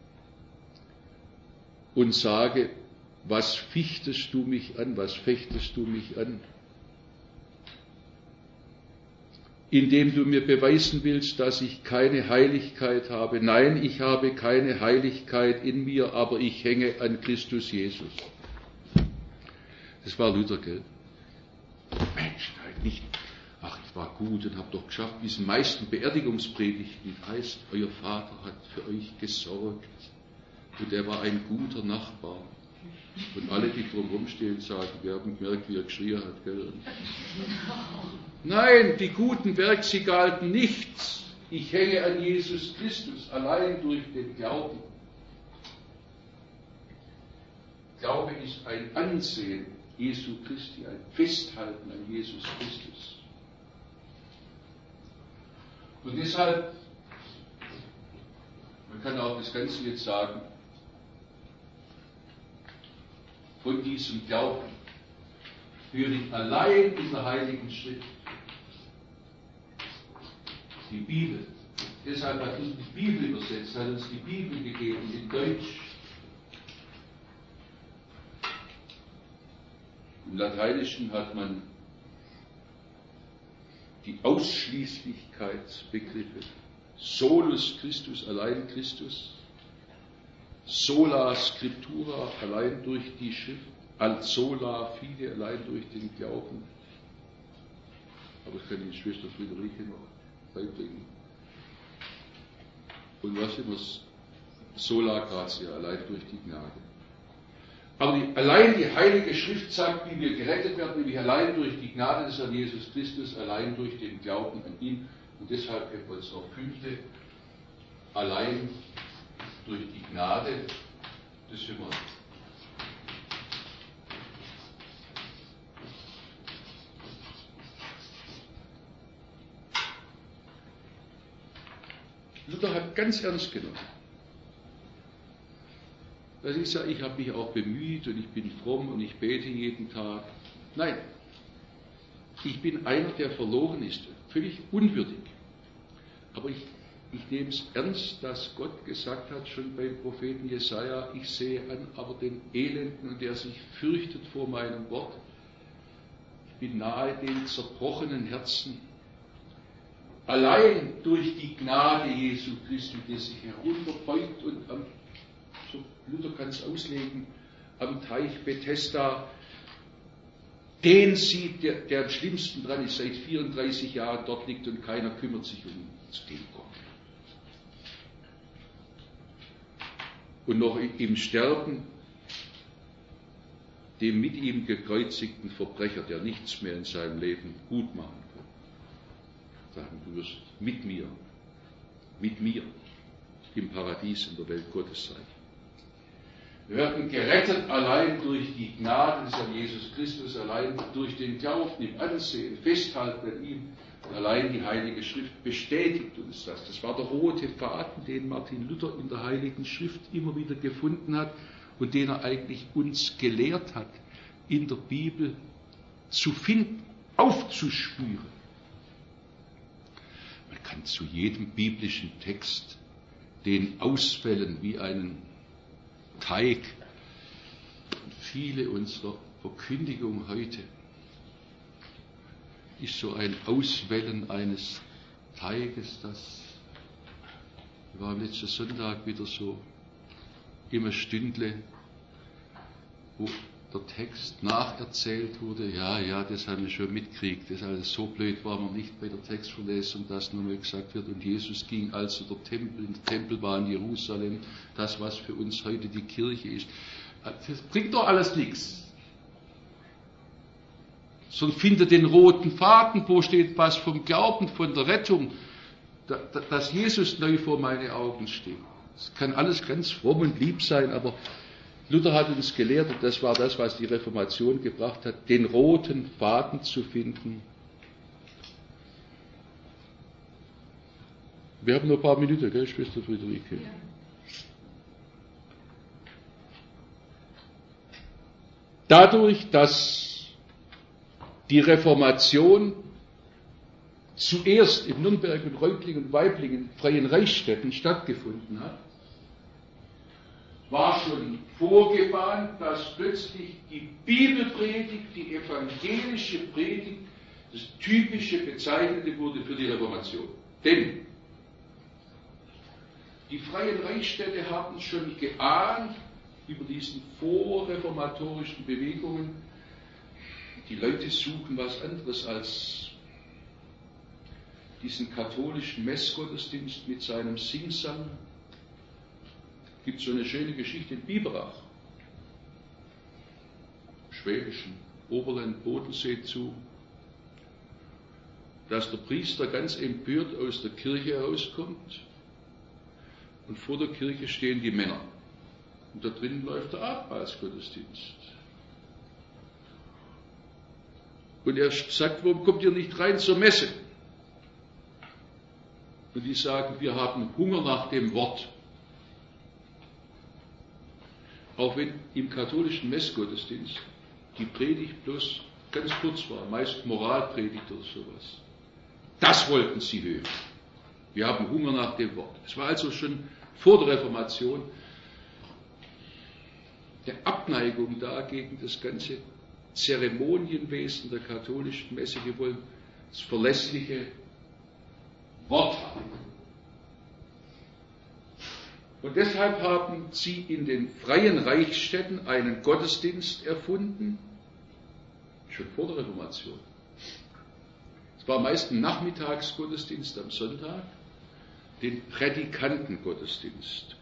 und sage, was fichtest du mich an, was fechtest du mich an? Indem du mir beweisen willst, dass ich keine Heiligkeit habe. Nein, ich habe keine Heiligkeit in mir, aber ich hänge an Christus Jesus. Das war Luther, gell? Mensch, nein, nicht. Ach, ich war gut und habe doch geschafft, wie es in den meisten Beerdigungspredigten heißt, euer Vater hat für euch gesorgt und er war ein guter Nachbar. Und alle, die drumherum stehen, sagen, wir haben gemerkt, wie er geschrien hat. Gell? Nein, die guten Werke, sie galten nichts. Ich hänge an Jesus Christus, allein durch den Glauben. Glaube ist ein Ansehen Jesu Christi, ein Festhalten an Jesus Christus. Und deshalb, man kann auch das Ganze jetzt sagen, von diesem Glauben höre ich allein in der Heiligen Schrift. Die Bibel. Deshalb hat uns die Bibel übersetzt, hat uns die Bibel gegeben in Deutsch. Im Lateinischen hat man die Ausschließlichkeitsbegriffe. Solus Christus, allein Christus. Sola Scriptura, allein durch die Schrift. Al sola fide, allein durch den Glauben. Aber ich kann die Schwester Friederike noch beibringen. Und was immer sola gratia, allein durch die Gnade. Aber die, allein die Heilige Schrift sagt, wie wir gerettet werden, nämlich allein durch die Gnade des Herrn Jesus Christus, allein durch den Glauben an ihn. Und deshalb haben wir uns noch fünfte, allein durch die Gnade, das hören wir. Luther hat ganz ernst genommen. Das ist ja, ich habe mich auch bemüht und ich bin fromm und ich bete jeden Tag. Nein, ich bin einer, der verloren ist, völlig unwürdig. Aber ich, ich nehme es ernst, dass Gott gesagt hat, schon beim Propheten Jesaja, ich sehe an, aber den Elenden und der sich fürchtet vor meinem Wort. Ich bin nahe den zerbrochenen Herzen. Allein durch die Gnade Jesu Christi, der sich herunterbeugt und am, so Luther kann es auslegen, am Teich Bethesda, den sieht, der, der am schlimmsten dran ist, seit vierunddreißig Jahren dort liegt und keiner kümmert sich um ihn, zu dem kommt. Und noch im Sterben dem mit ihm gekreuzigten Verbrecher, der nichts mehr in seinem Leben gut machen kann. Sagen, du wirst mit mir, mit mir im Paradies in der Welt Gottes sein. Wir werden gerettet allein durch die Gnade des Herrn Jesus Christus, allein durch den Glauben, im Ansehen, Festhalten an ihm. Und allein die Heilige Schrift bestätigt uns das. Das war der rote Faden, den Martin Luther in der Heiligen Schrift immer wieder gefunden hat und den er eigentlich uns gelehrt hat, in der Bibel zu finden, aufzuspüren. Man kann zu jedem biblischen Text den auswählen wie einen Teig. Und viele unserer Verkündigung heute ist so ein Auswählen eines Teiges, das war am letzten Sonntag wieder so immer Stündle, wo der Text nacherzählt wurde, ja, ja, das haben wir schon mitgekriegt, das alles so blöd war man nicht bei der Textverlesung, dass nochmal gesagt wird, und Jesus ging also der Tempel, der Tempel war in Jerusalem, das, was für uns heute die Kirche ist. Das bringt doch alles nichts. Sondern findet den roten Faden, wo steht was vom Glauben, von der Rettung, dass Jesus neu vor meine Augen steht. Es kann alles ganz fromm und lieb sein, aber Luther hat uns gelehrt, und das war das, was die Reformation gebracht hat, den roten Faden zu finden. Wir haben noch ein paar Minuten, gell, Schwester Friederike? Ja. Dadurch, dass die Reformation zuerst in Nürnberg und Reutlingen und Waiblingen, freien Reichsstädten, stattgefunden hat, war schon vorgebahnt, dass plötzlich die Bibelpredigt, die evangelische Predigt, das typische Bezeichnete wurde für die Reformation. Denn die freien Reichsstädte haben schon geahnt über diesen vorreformatorischen Bewegungen, die Leute suchen was anderes als diesen katholischen Messgottesdienst mit seinem Singsang. Es gibt so eine schöne Geschichte in Biberach, schwäbischen Oberland, Bodensee zu, dass der Priester ganz empört aus der Kirche herauskommt und vor der Kirche stehen die Männer und da drinnen läuft der Abendmahlsgottesdienst. Und er sagt, warum kommt ihr nicht rein zur Messe? Und die sagen, wir haben Hunger nach dem Wort. Auch wenn im katholischen Messgottesdienst die Predigt bloß ganz kurz war, meist Moralpredigt oder sowas. Das wollten sie hören. Wir haben Hunger nach dem Wort. Es war also schon vor der Reformation der Abneigung da gegen das ganze Zeremonienwesen der katholischen Messe. Wir wollen das verlässliche Wort haben. Und deshalb haben sie in den freien Reichsstädten einen Gottesdienst erfunden, schon vor der Reformation. Es war meist ein Nachmittagsgottesdienst am Sonntag, den Prädikantengottesdienst.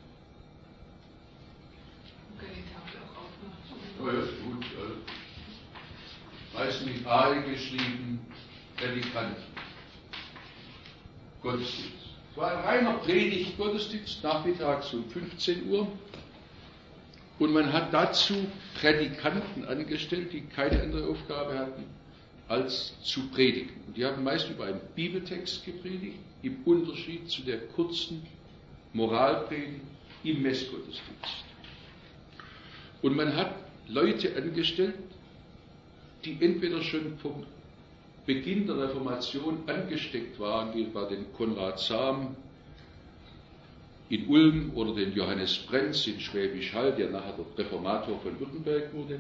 Ja, ist gut. Meist mit A geschrieben, Prädikant. Gottesdienst. Es war ein reiner Predigt-Gottesdienst, nachmittags um fünfzehn Uhr. Und man hat dazu Prädikanten angestellt, die keine andere Aufgabe hatten, als zu predigen. Und die haben meist über einen Bibeltext gepredigt, im Unterschied zu der kurzen Moralpredigt im Messgottesdienst. Und man hat Leute angestellt, die entweder schon vom Beginn der Reformation angesteckt waren, wie bei den Konrad Sam in Ulm oder den Johannes Brenz in Schwäbisch Hall, der nachher der Reformator von Württemberg wurde.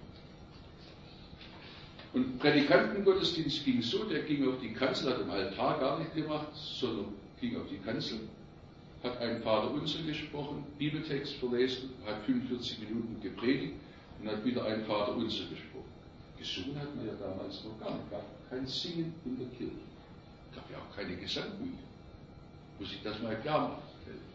Und Prädikantengottesdienst ging so, der ging auf die Kanzel, hat im Altar gar nicht gemacht, sondern ging auf die Kanzel, hat einen Vaterunser gesprochen, Bibeltext verlesen, hat fünfundvierzig Minuten gepredigt und hat wieder einen Vaterunser gesprochen. Gesungen hat man ja damals noch gar nicht, gab kein Singen in der Kirche. Es gab ja auch keine Gesangbücher, wo sich das mal klar macht.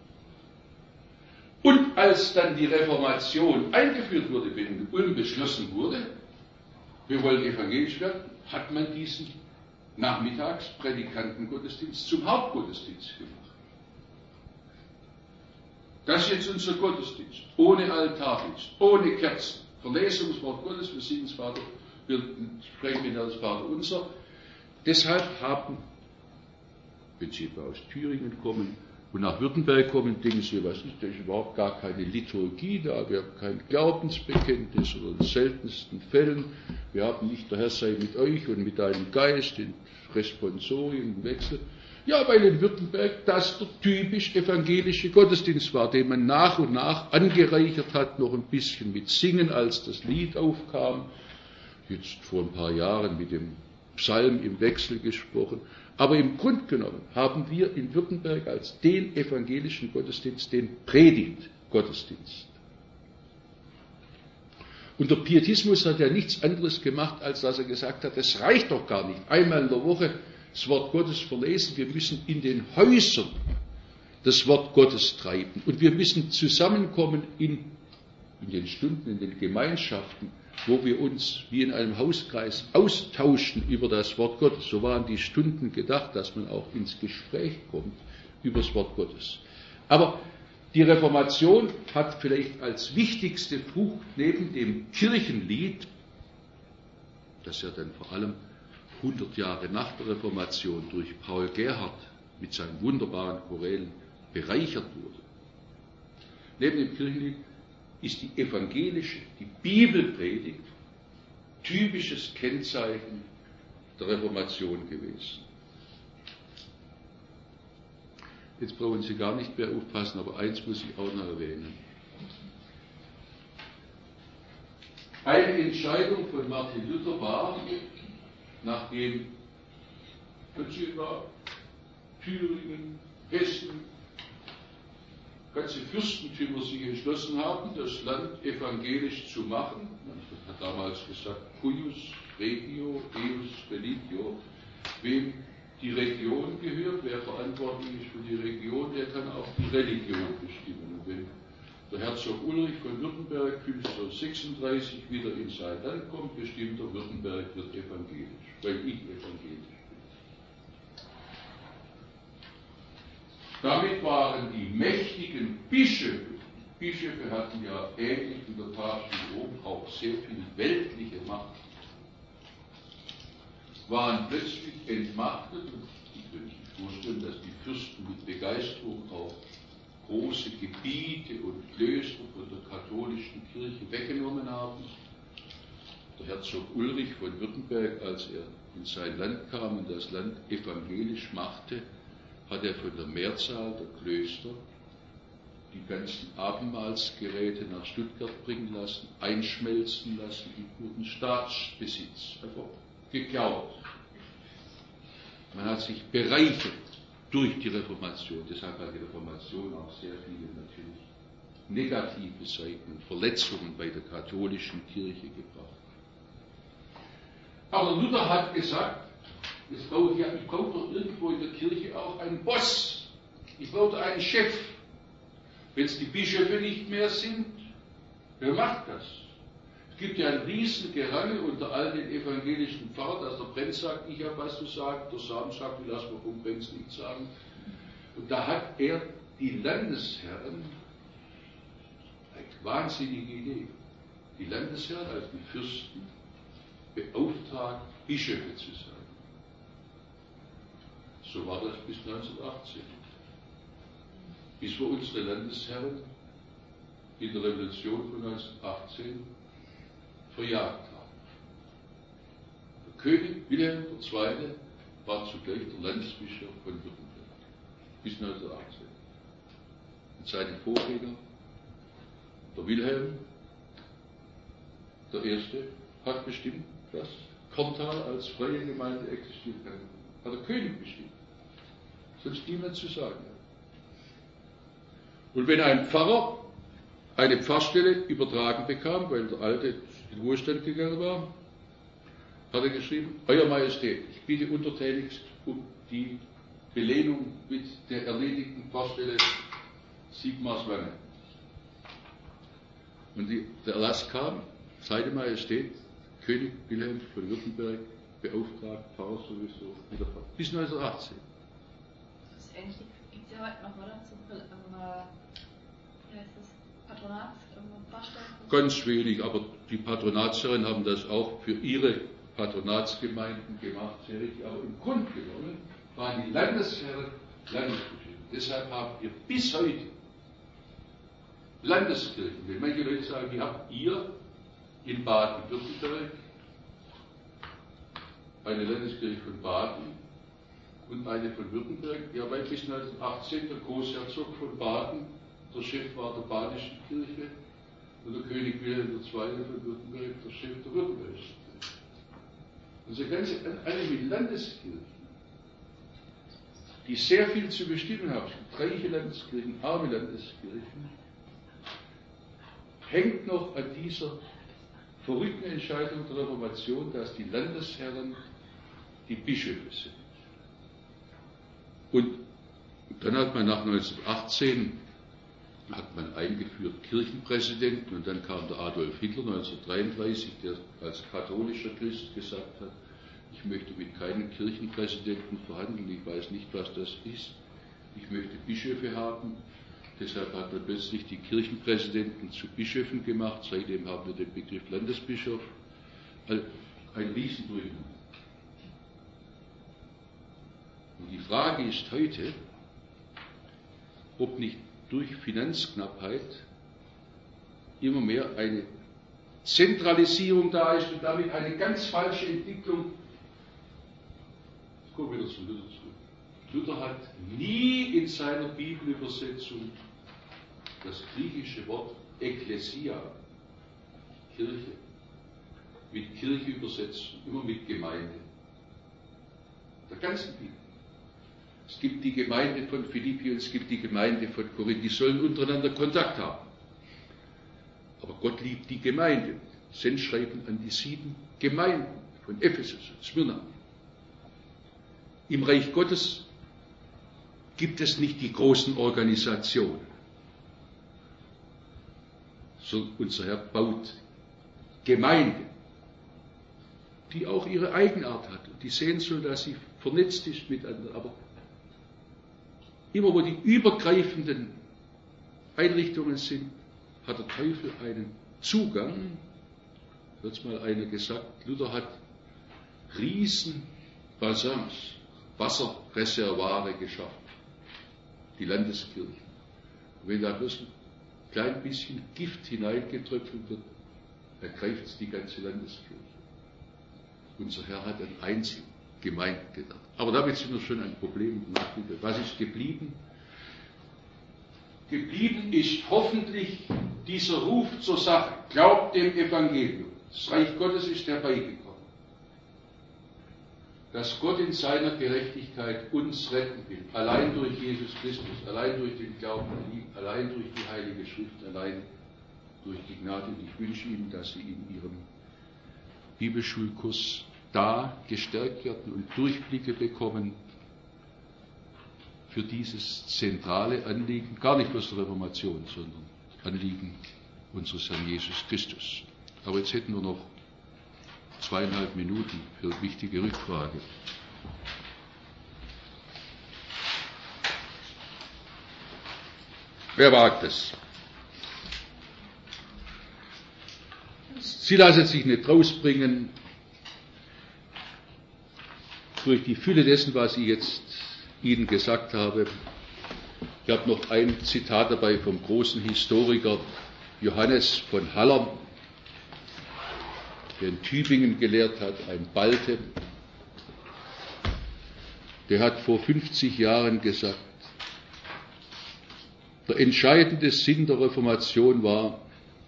Und als dann die Reformation eingeführt wurde, wenn in Ulm beschlossen wurde, wir wollen evangelisch werden, hat man diesen Nachmittags-Prädikantengottesdienst zum Hauptgottesdienst gemacht. Das ist jetzt unser Gottesdienst, ohne Altardienst, ohne Kerzen, Verlesungswort Gottes, wir singen das Vater, wir sprechen mit das Vater unser. Deshalb haben, wenn Sie aus Thüringen kommen und nach Württemberg kommen, denken Sie, was ist, da ist überhaupt gar keine Liturgie da, wir haben kein Glaubensbekenntnis oder in den seltensten Fällen, wir haben nicht der Herr sei mit euch und mit deinem Geist in Responsorien, im Wechsel. Ja, weil in Württemberg das der typisch evangelische Gottesdienst war, den man nach und nach angereichert hat, noch ein bisschen mit Singen, als das Lied aufkam, jetzt vor ein paar Jahren mit dem Psalm im Wechsel gesprochen. Aber im Grunde genommen haben wir in Württemberg als den evangelischen Gottesdienst den Predigt-Gottesdienst Und der Pietismus hat ja nichts anderes gemacht, als dass er gesagt hat, es reicht doch gar nicht. Einmal in der Woche das Wort Gottes verlesen, wir müssen in den Häusern das Wort Gottes treiben. Und wir müssen zusammenkommen in, in den Stunden, in den Gemeinschaften, wo wir uns wie in einem Hauskreis austauschen über das Wort Gottes. So waren die Stunden gedacht, dass man auch ins Gespräch kommt über das Wort Gottes. Aber die Reformation hat vielleicht als wichtigste Frucht neben dem Kirchenlied, das ja dann vor allem hundert Jahre nach der Reformation durch Paul Gerhardt mit seinen wunderbaren Chorälen bereichert wurde. Neben dem Kirchenlied ist die evangelische, die Bibelpredigt typisches Kennzeichen der Reformation gewesen. Jetzt brauchen Sie gar nicht mehr aufpassen, aber eins muss ich auch noch erwähnen. Eine Entscheidung von Martin Luther war, nachdem Thüringen, Hessen, ganze Fürstentümer sich entschlossen haben, das Land evangelisch zu machen. Man hat damals gesagt, cuius regio, eius religio. Wem die Region gehört, wer verantwortlich ist für die Region, der kann auch die Religion bestimmen. Und wenn der Herzog Ulrich von Württemberg fünfzehnhundertsechsunddreißig wieder in sein Land kommt, bestimmt der Württemberg wird evangelisch, weil ich evangelisch bin. Damit waren die mächtigen Bischöfe, Bischöfe hatten ja ähnlich wie der Papst in Rom auch sehr viel weltliche Macht, waren plötzlich entmachtet, und ich könnte sich vorstellen, dass die Fürsten mit Begeisterung auch große Gebiete und Klöster von der katholischen Kirche weggenommen haben. Der Herzog Ulrich von Württemberg, als er in sein Land kam und das Land evangelisch machte, hat er von der Mehrzahl der Klöster die ganzen Abendmahlsgeräte nach Stuttgart bringen lassen, einschmelzen lassen in guten Staatsbesitz, einfach geklaut. Man hat sich bereichert durch die Reformation. Deshalb hat die Reformation auch sehr viele natürlich negative Seiten und Verletzungen bei der katholischen Kirche gebracht. Aber Luther hat gesagt, jetzt brauche ich, ja, ich brauche doch irgendwo in der Kirche auch einen Boss. Ich brauche einen Chef. Wenn es die Bischöfe nicht mehr sind, wer macht das? Es gibt ja ein Riesengerangel unter all den evangelischen Pfarrern, dass der Prenz sagt, ich habe was zu sagen, der Sam sagt, ich lasse mir vom Prenz nichts sagen. Und da hat er die Landesherren, eine wahnsinnige Idee, die Landesherren, also die Fürsten, beauftragt, Bischöfe zu sein. So war das bis neunzehnhundertachtzehn. Bis wir unsere Landesherren in der Revolution von neunzehnhundertachtzehn verjagt haben. Der König Wilhelm der Zweite war zugleich der Landesbischof von Württemberg bis neunzehnhundertachtzehn. Und seine Vorgänger, der Wilhelm der Erste, hat bestimmt, dass Korntal als freie Gemeinde existieren kann. Hat der König bestimmt. Sonst niemand zu sagen. Und wenn ein Pfarrer eine Pfarrstelle übertragen bekam, weil der Alte in Ruhestand gegangen war, hat er geschrieben, Euer Majestät, ich bitte untertänigst um die Belehnung mit der erledigten Pfarrstelle Sigmarswange. Und die, der Erlass kam, Seine Majestät, König Wilhelm von Württemberg, beauftragt, Pfarrer sowieso, wieder bis neunzehnhundertachtzehn. Das ist ähnlich, gibt es ja heute noch, oder? So, ähm, wie heißt das? Patronat? Ganz wenig, aber die Patronatsherren haben das auch für ihre Patronatsgemeinden gemacht, sehr richtig. Aber im Grunde genommen waren die Landesherren Landesbischöfe. Deshalb habt ihr bis heute Landeskirchen. Wenn manche Leute sagen, wie habt ihr in Baden-Württemberg eine Landeskirche von Baden und eine von Württemberg? Ja, weil bis neunzehnhundertachtzehn der Großherzog von Baden der Chef war der badischen Kirche und der König Wilhelm der Zweite von Württemberg der Chef der württembergischen Kirche. Also ganze alle mit Landeskirchen, die sehr viel zu bestimmen haben, reiche Landeskirchen, arme Landeskirchen, hängt noch an dieser verrückten Entscheidung der Reformation, dass die Landesherren die Bischöfe sind. Und dann hat man nach neunzehnhundertachtzehn hat man eingeführt Kirchenpräsidenten, und dann kam der Adolf Hitler neunzehnhundertdreiunddreißig, der als katholischer Christ gesagt hat, ich möchte mit keinem Kirchenpräsidenten verhandeln, ich weiß nicht, was das ist, ich möchte Bischöfe haben. Deshalb hat man plötzlich die Kirchenpräsidenten zu Bischöfen gemacht, seitdem haben wir den Begriff Landesbischof. Also ein Riesendurchbruch. Und die Frage ist heute, ob nicht durch Finanzknappheit immer mehr eine Zentralisierung da ist und damit eine ganz falsche Entwicklung. Jetzt kommen wir wieder zu Luther zurück. Luther hat nie in seiner Bibelübersetzung das griechische Wort Ekklesia, Kirche, mit Kirche übersetzt, immer mit Gemeinde. Der ganzen Bibel. Es gibt die Gemeinde von Philippi und es gibt die Gemeinde von Korinth, die sollen untereinander Kontakt haben. Aber Gott liebt die Gemeinde. Sendschreiben an die sieben Gemeinden von Ephesus und Smyrna. Im Reich Gottes gibt es nicht die großen Organisationen, sondern unser Herr baut Gemeinde, die auch ihre Eigenart hat und die sehen soll, dass sie vernetzt ist miteinander. Aber immer wo die übergreifenden Einrichtungen sind, hat der Teufel einen Zugang. Da hat mal einer gesagt, Luther hat riesen Bassins, Wasserreservoire geschaffen, die Landeskirche. Und wenn da bloß ein klein bisschen Gift hineingetröpfelt wird, ergreift es die ganze Landeskirche. Unser Herr hat an einzigen Gemeinden gedacht. Aber damit sind wir schon ein Problem. Was ist geblieben? Geblieben ist hoffentlich dieser Ruf zur Sache. Glaubt dem Evangelium. Das Reich Gottes ist herbeigekommen. Dass Gott in seiner Gerechtigkeit uns retten will. Allein durch Jesus Christus, allein durch den Glauben an ihn, allein durch die Heilige Schrift, allein durch die Gnade. Und ich wünsche Ihnen, dass Sie in Ihrem Bibelschulkurs da gestärkt werden und Durchblicke bekommen für dieses zentrale Anliegen, gar nicht bloß der Reformation, sondern Anliegen unseres Herrn Jesus Christus. Aber jetzt hätten wir noch zweieinhalb Minuten für wichtige Rückfrage. Wer wagt es? Sie lassen sich nicht rausbringen durch die Fülle dessen, was ich jetzt Ihnen gesagt habe. Ich habe noch ein Zitat dabei vom großen Historiker Johannes von Haller, der in Tübingen gelehrt hat, ein Balte. Der hat vor fünfzig Jahren gesagt, der entscheidende Sinn der Reformation war,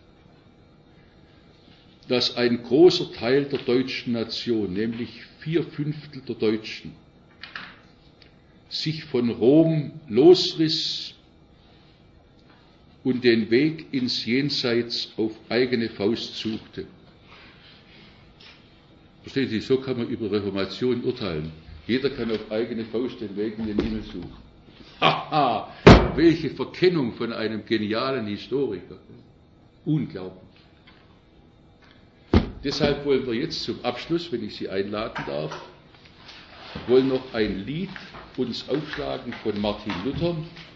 dass ein großer Teil der deutschen Nation, nämlich vier Fünftel der Deutschen, sich von Rom losriss und den Weg ins Jenseits auf eigene Faust suchte. Verstehen Sie, so kann man über Reformation urteilen. Jeder kann auf eigene Faust den Weg in den Himmel suchen. Haha, welche Verkennung von einem genialen Historiker. Unglaublich. Deshalb wollen wir jetzt zum Abschluss, wenn ich Sie einladen darf, wollen noch ein Lied uns aufschlagen von Martin Luther.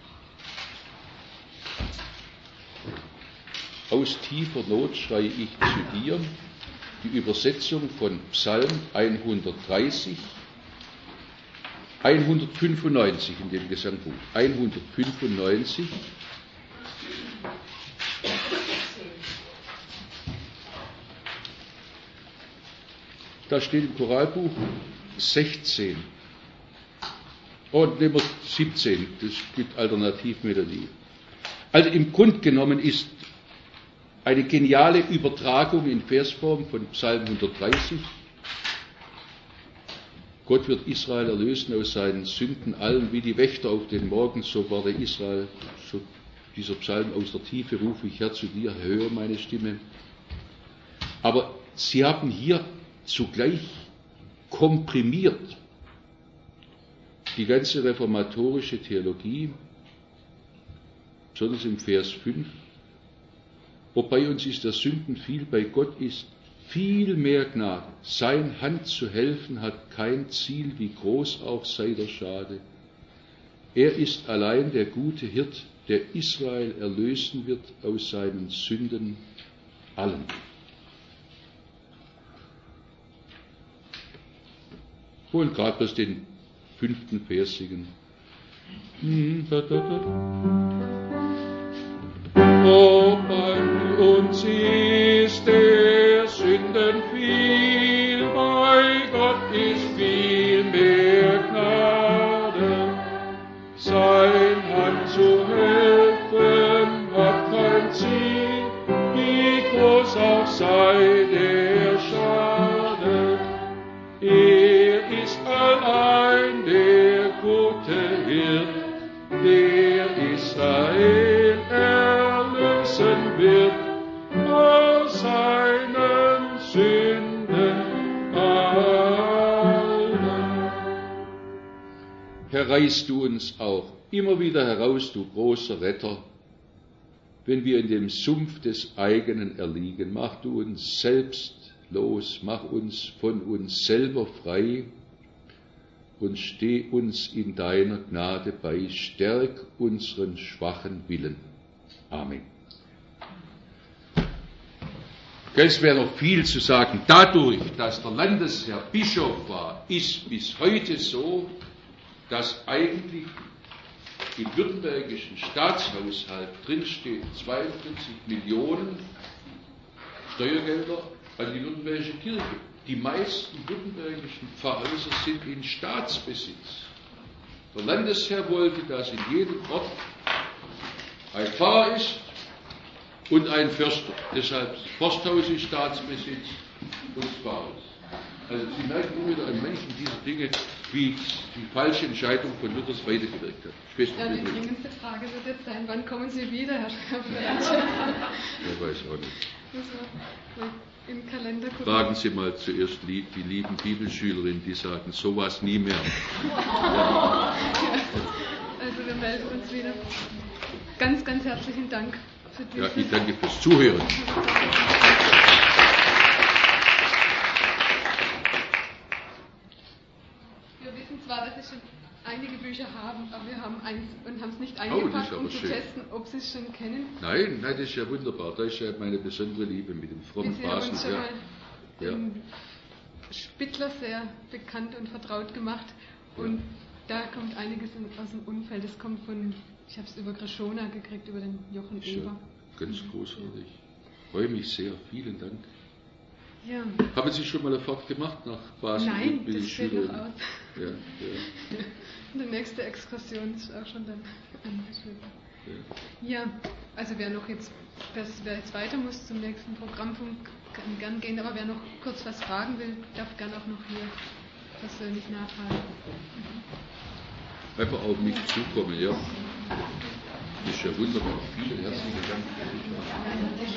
Aus tiefer Not schreie ich zu dir. Die Übersetzung von Psalm hundertdreißig, hundertfünfundneunzig in dem Gesangbuch. hundertfünfundneunzig. Da steht im Choralbuch sechzehn. Und nehmen wir siebzehn, das gibt Alternativmelodie. Also im Grunde genommen ist eine geniale Übertragung in Versform von Psalm hundertdreißig. Gott wird Israel erlösen aus seinen Sünden allen, wie die Wächter auf den Morgen, so war der Israel, so dieser Psalm aus der Tiefe rufe ich Herr zu dir, höre meine Stimme. Aber Sie haben hier zugleich komprimiert die ganze reformatorische Theologie, besonders im Vers fünf. Wobei uns ist der Sünden viel, bei Gott ist viel mehr Gnade. Sein Hand zu helfen hat kein Ziel, wie groß auch sei der Schade. Er ist allein der gute Hirt, der Israel erlösen wird aus seinen Sünden allen. Wir wollen gerade bloß den fünften Vers singen. Oh, bei uns ist der Sünden viel, bei Gott ist viel mehr Gnade. Sein Hand zu helfen hat kein Ziel, wie groß auch sei der Schade. Er ist allein der gute Hirt, der Israel erlösen wird aus seinen Sünden allen. Herr, reißt du uns auch immer wieder heraus, du großer Retter, wenn wir in dem Sumpf des eigenen erliegen. Mach du uns selbst los, mach uns von uns selber frei und steh uns in deiner Gnade bei, stärk unseren schwachen Willen. Amen. Es wäre noch viel zu sagen. Dadurch, dass der Landesherr Bischof war, ist bis heute so, dass eigentlich im württembergischen Staatshaushalt drinsteht zweiundvierzig Millionen Steuergelder an die württembergische Kirche. Die meisten württembergischen Pfarrhäuser sind in Staatsbesitz. Der Landesherr wollte, dass in jedem Ort ein Pfarrer ist und ein Förster. Deshalb das Forsthaus ist Staatsbesitz und das Pfarrhaus. Also Sie merken immer wieder an manchen dieser Dinge, wie die falsche Entscheidung von Luthers weitergewirkt hat. Ja, die dringendste Frage wird jetzt sein, wann kommen Sie wieder, Herr Schäfer? Ich weiß auch nicht. Also, im Kalender gucken. Fragen Sie mal zuerst die, die lieben Bibelschülerinnen, die sagen, sowas nie mehr. Also wir melden uns wieder. Ganz, ganz herzlichen Dank für diese. Ja, ich danke fürs Zuhören. Wir wissen zwar, dass Sie schon einige Bücher haben, aber wir haben eins und haben es nicht eingepackt, oh, um zu schön. testen, ob Sie es schon kennen. Nein, nein, das ist ja wunderbar. Das ist ja meine besondere Liebe mit dem frommen Sie haben Basen. uns schon Ja. mal Ja. den Spittler sehr bekannt und vertraut gemacht. Und ja. Da kommt einiges aus dem Umfeld. Das kommt von, ich habe es über Grashona gekriegt, über den Jochen Schön. Eber. Ganz großartig. Ich freue mich sehr. Vielen Dank. Ja. Haben Sie schon mal eine Fahrt gemacht nach Basel? Nein, mit das den steht Schülern? noch aus. Ja, ja. Die nächste Exkursion ist auch schon dann angeschrieben. Ja. ja, also wer noch jetzt, wer jetzt weiter muss zum nächsten Programmpunkt, kann gern gehen, aber wer noch kurz was fragen will, darf gern auch noch hier persönlich nachfragen. Mhm. Einfach auf mich zukommen, ja. Das ist ja wunderbar. Vielen herzlichen Dank.